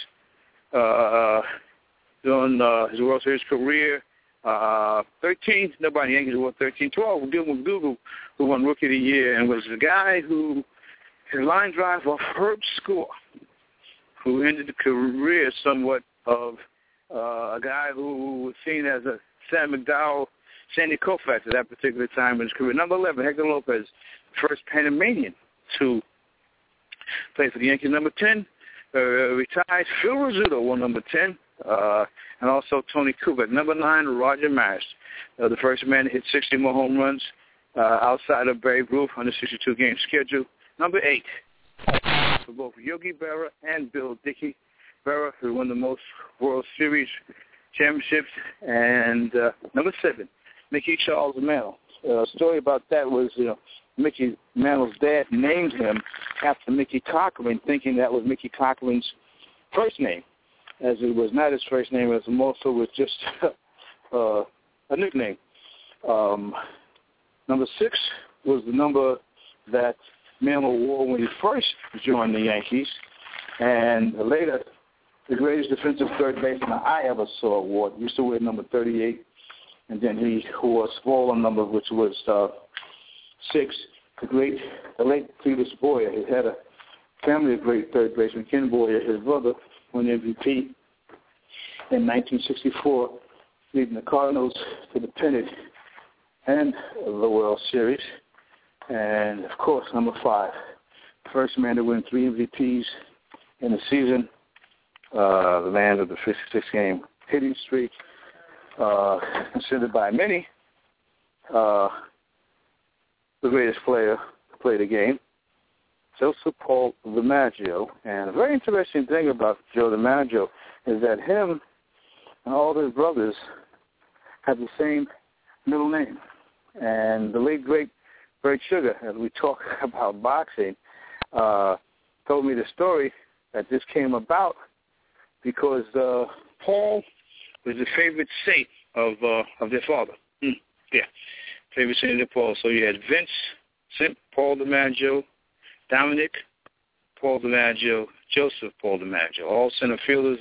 S8: during his World Series career. 13, nobody in the Yankees won 13. 12, Gilbert McDougall, who won Rookie of the Year and was the guy who, his line drive off Herb Score, who ended the career somewhat of a guy who was seen as a Sam McDowell, Sandy Koufax at that particular time in his career. Number 11, Hector Lopez, first Panamanian to play for the Yankees. Number 10, retired Phil Rizzuto won number 10, and also Tony Kubek. Number 9, Roger Maris, the first man to hit 60 more home runs outside of Babe Ruth on the 62-game schedule. Number 8, for both Yogi Berra and Bill Dickey. Berra, who won the most World Series championships. And number 7, Mickey Charles Mantle. A story about that was, Mickey Mantle's dad named him after Mickey Cochran, thinking that was Mickey Cochran's first name, as it was not his first name, as also was just a nickname. Number 6 was the number that Mantle wore when he first joined the Yankees, and later the greatest defensive third baseman I ever saw award. He used to wear number 38, and then he wore a smaller number, which was 6. The late Cletus Boyer. He had a family of great third basemen. Ken Boyer, his brother, won MVP in 1964,
S2: leading the Cardinals to the pennant and the World Series. And, of course, number 5, first man to win 3 MVPs in the season, the man of the 56-game hitting streak, considered by many the greatest player to play the game, Joseph Paul DiMaggio. And a very interesting thing about Joe DiMaggio is that him and all his brothers have the same middle name. And the late, great Bert Sugar, as we talk about boxing, told me the story that this came about because Paul was the favorite saint of their father. Favorite saint of Paul. So you had Vincent Paul DiMaggio, Dominic Paul DiMaggio, Joseph Paul DiMaggio, all center fielders.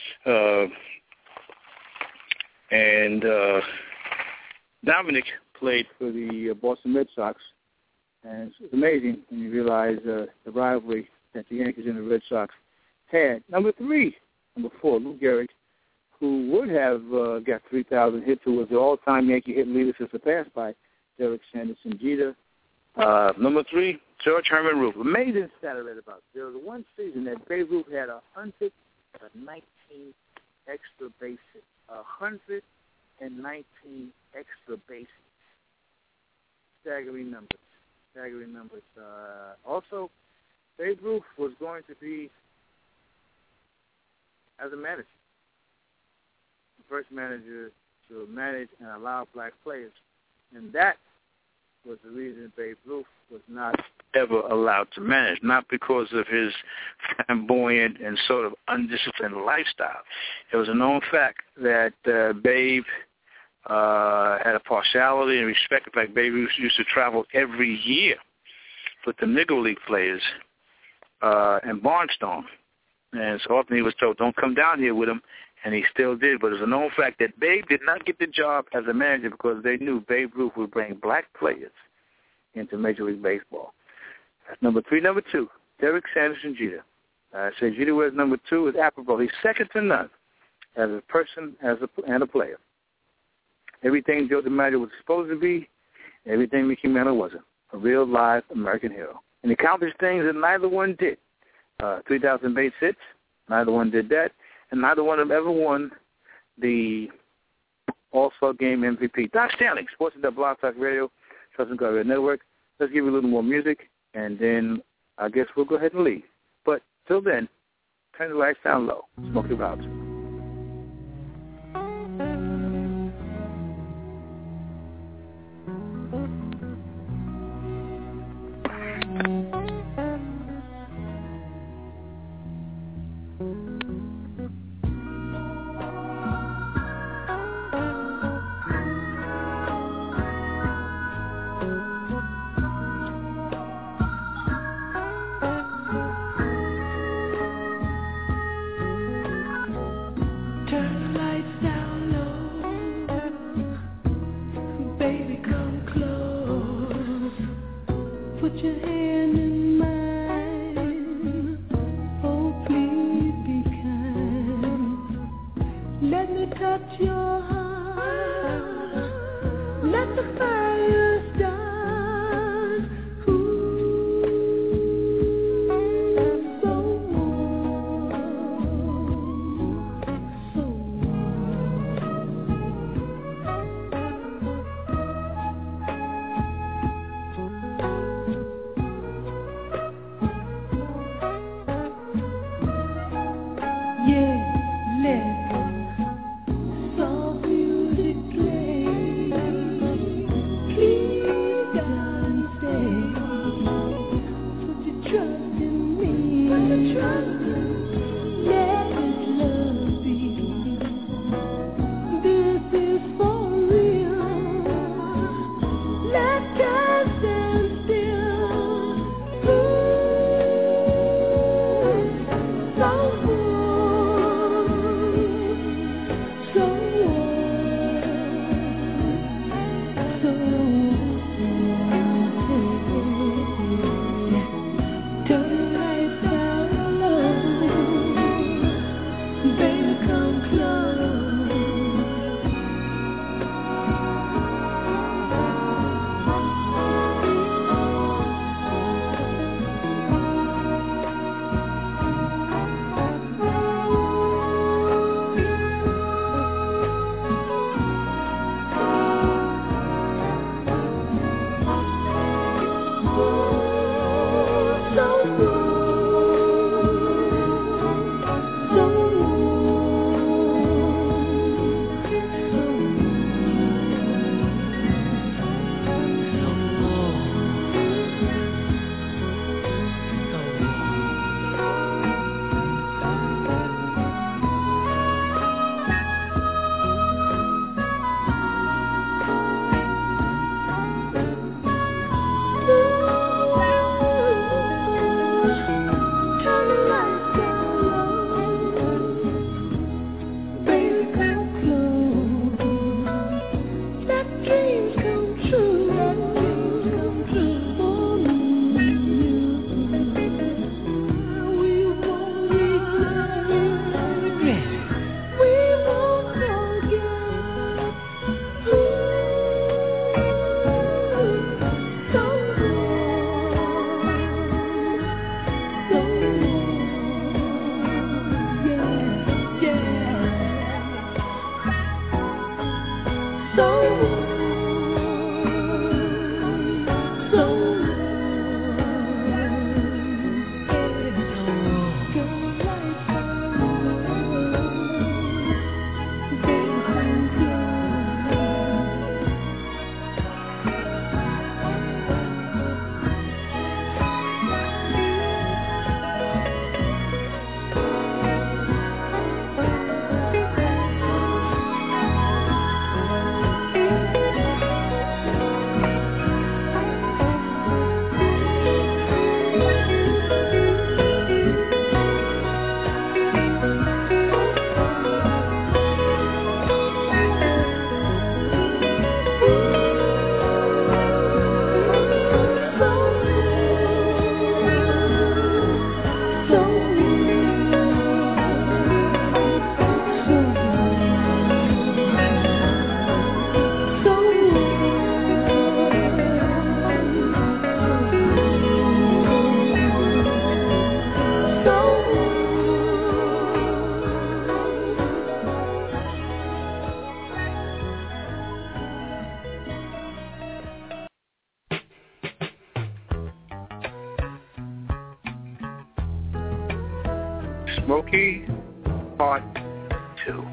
S2: And Dominic played for the Boston Red Sox. And it's amazing when you realize the rivalry that the Yankees and the Red Sox had. Number 4, Lou Gehrig, who would have got 3,000 hits, who was the all-time Yankee hit leader, surpassed by Derek Sanderson Jeter. Number 3, George Herman Ruth. Amazing stat I read about. There was one season that Babe Ruth had 119 extra bases. 119 extra bases. Staggering numbers. Also, Babe Ruth was going to be, as a manager, the first manager to manage and allow black players. And that was the reason Babe Ruth was not ever allowed to manage, not because of his flamboyant and sort of undisciplined lifestyle. It was a known fact that Babe had a partiality and respect. In fact, Babe Ruth used to travel every year with the Negro League players in Barnstorm. And so often he was told, don't come down here with him, and he still did. But it was a known fact that Babe did not get the job as a manager because they knew Babe Ruth would bring black players into Major League Baseball. That's number 3. Number 2, Derek Sanderson Jeter. I say Jeter was number 2 is apropos. He's second to none as a person and a player. Everything Joe DiMaggio was supposed to be, everything Mickey Mantle wasn't. A real live American hero. And he accomplished things that neither one did. 3,000 base hits, neither one did that. And neither one of them ever won the All-Star Game MVP. Doc Stanley, Sports at Blog Talk Radio, Trust and God Network. Let's give you a little more music, and then I guess we'll go ahead and leave. But till then, turn the lights down low. Smoke your vibes.
S8: Smokey Part 2.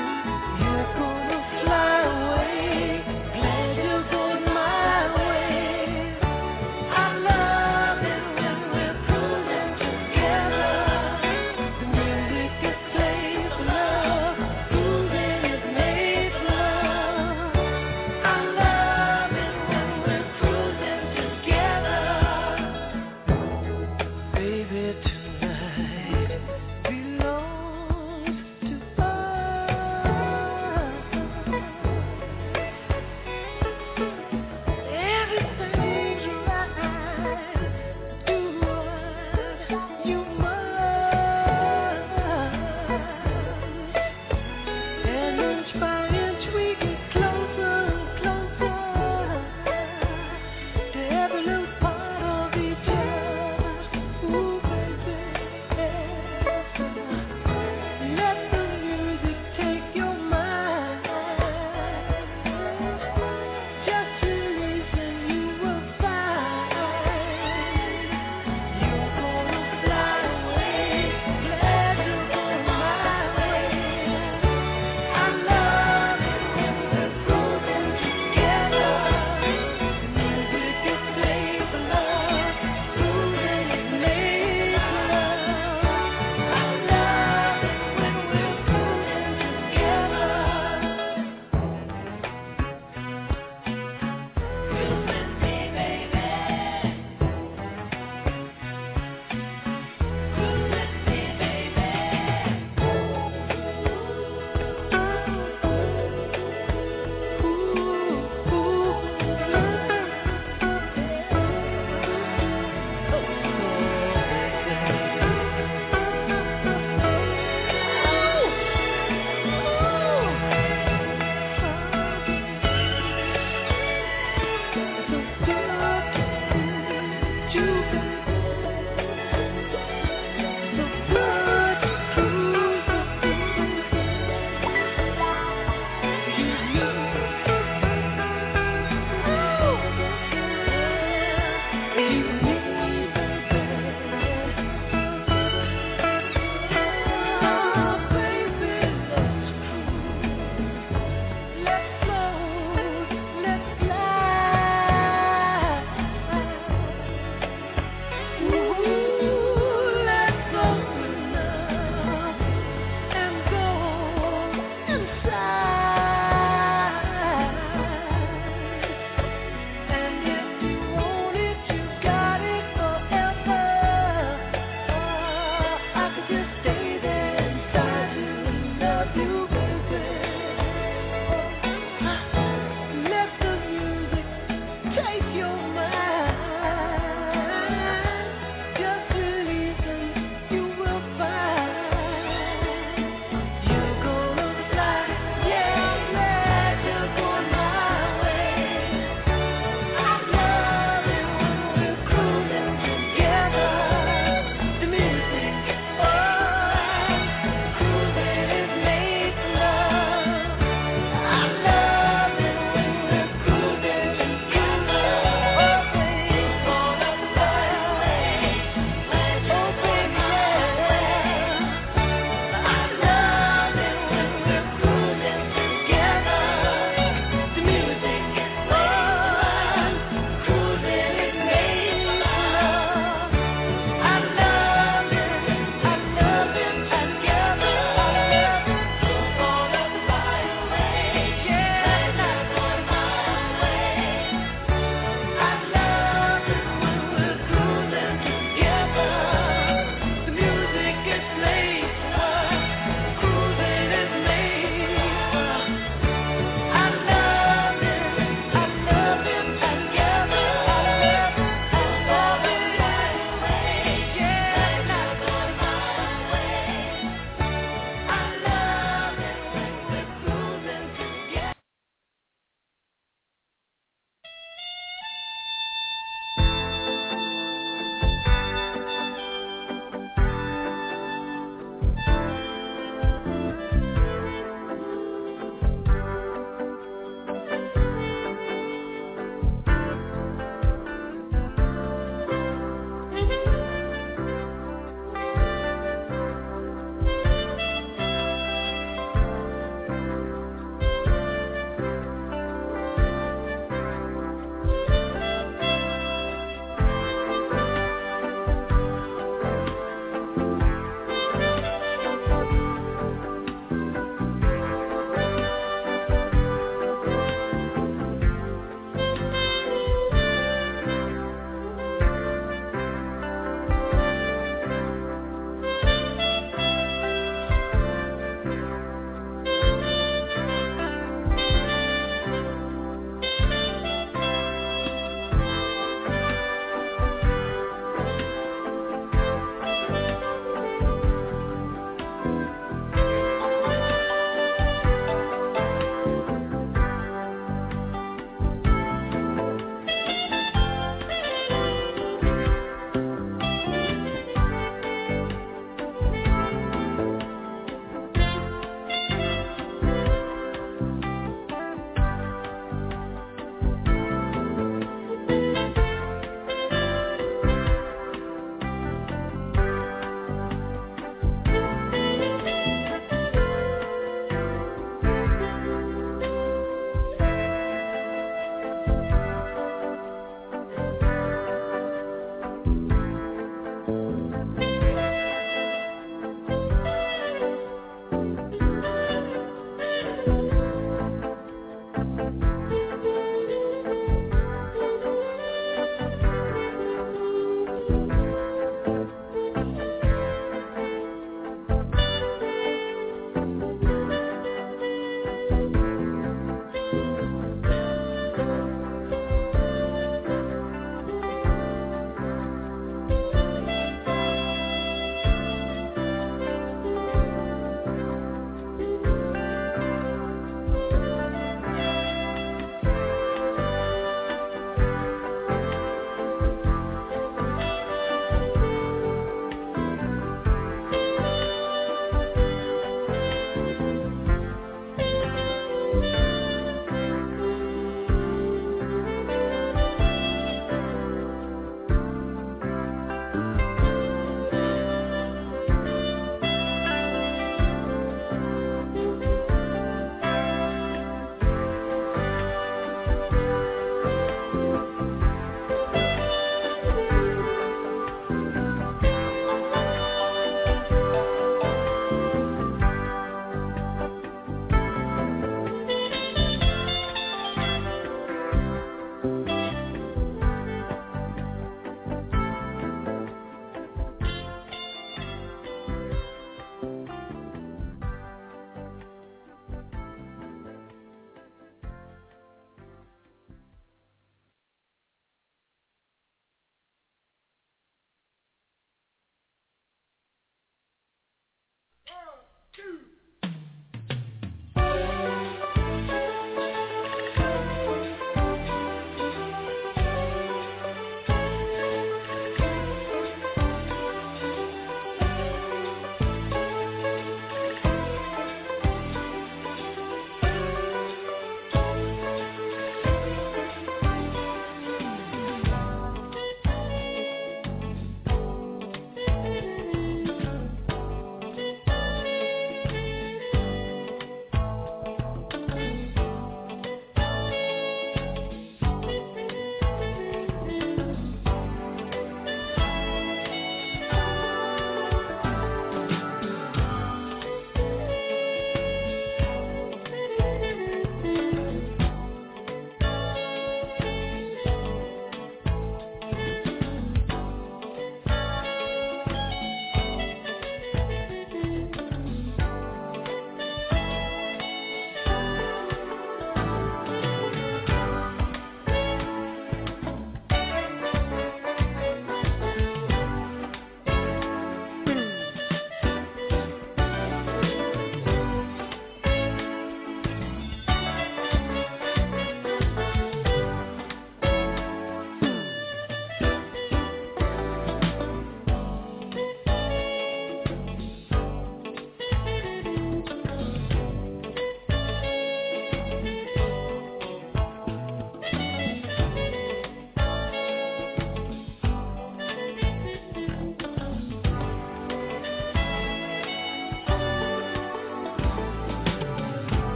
S4: Fly away, glad you're going my way.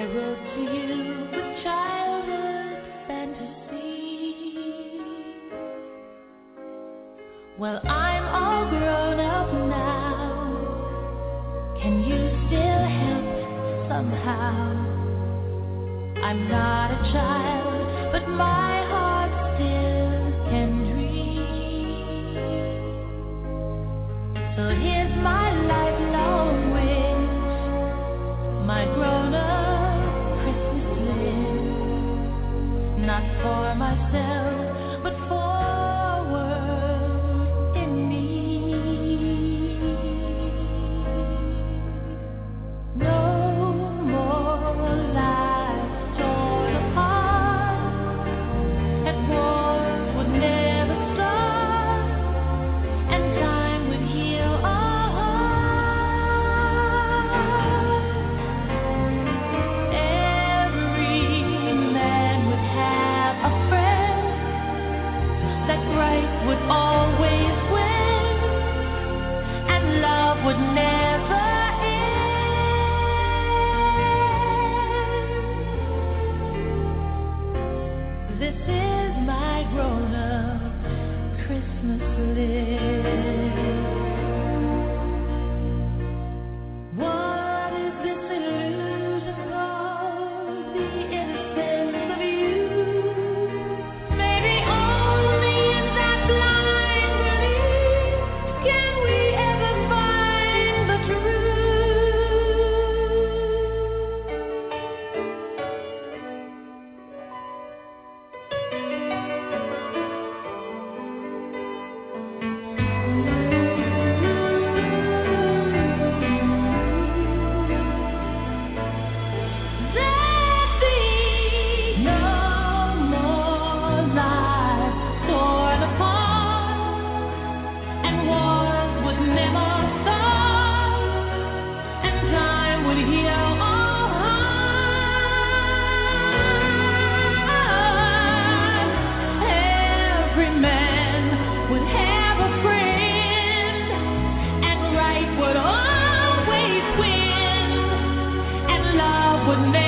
S11: I wrote to you with childhood fantasy. Well, I'm all grown up now. Can you still help somehow? I'm not a child, but my heart still can dream. So here's my lifelong wish, my grown-up Christmas list. Not for myself, but forward in me. No more lies torn apart, and wars would never start, and time would heal our hearts. Every man would have a friend, that right would always win, and love would never end. This is my grown-up Christmas list. What is this illusion called? The innocence of you. Maybe only in that blind belief can we ever find the truth. There be no more lives torn apart, and wars would never start, and time would heal our hearts. Every man would have a friend, and right would always win, and love would never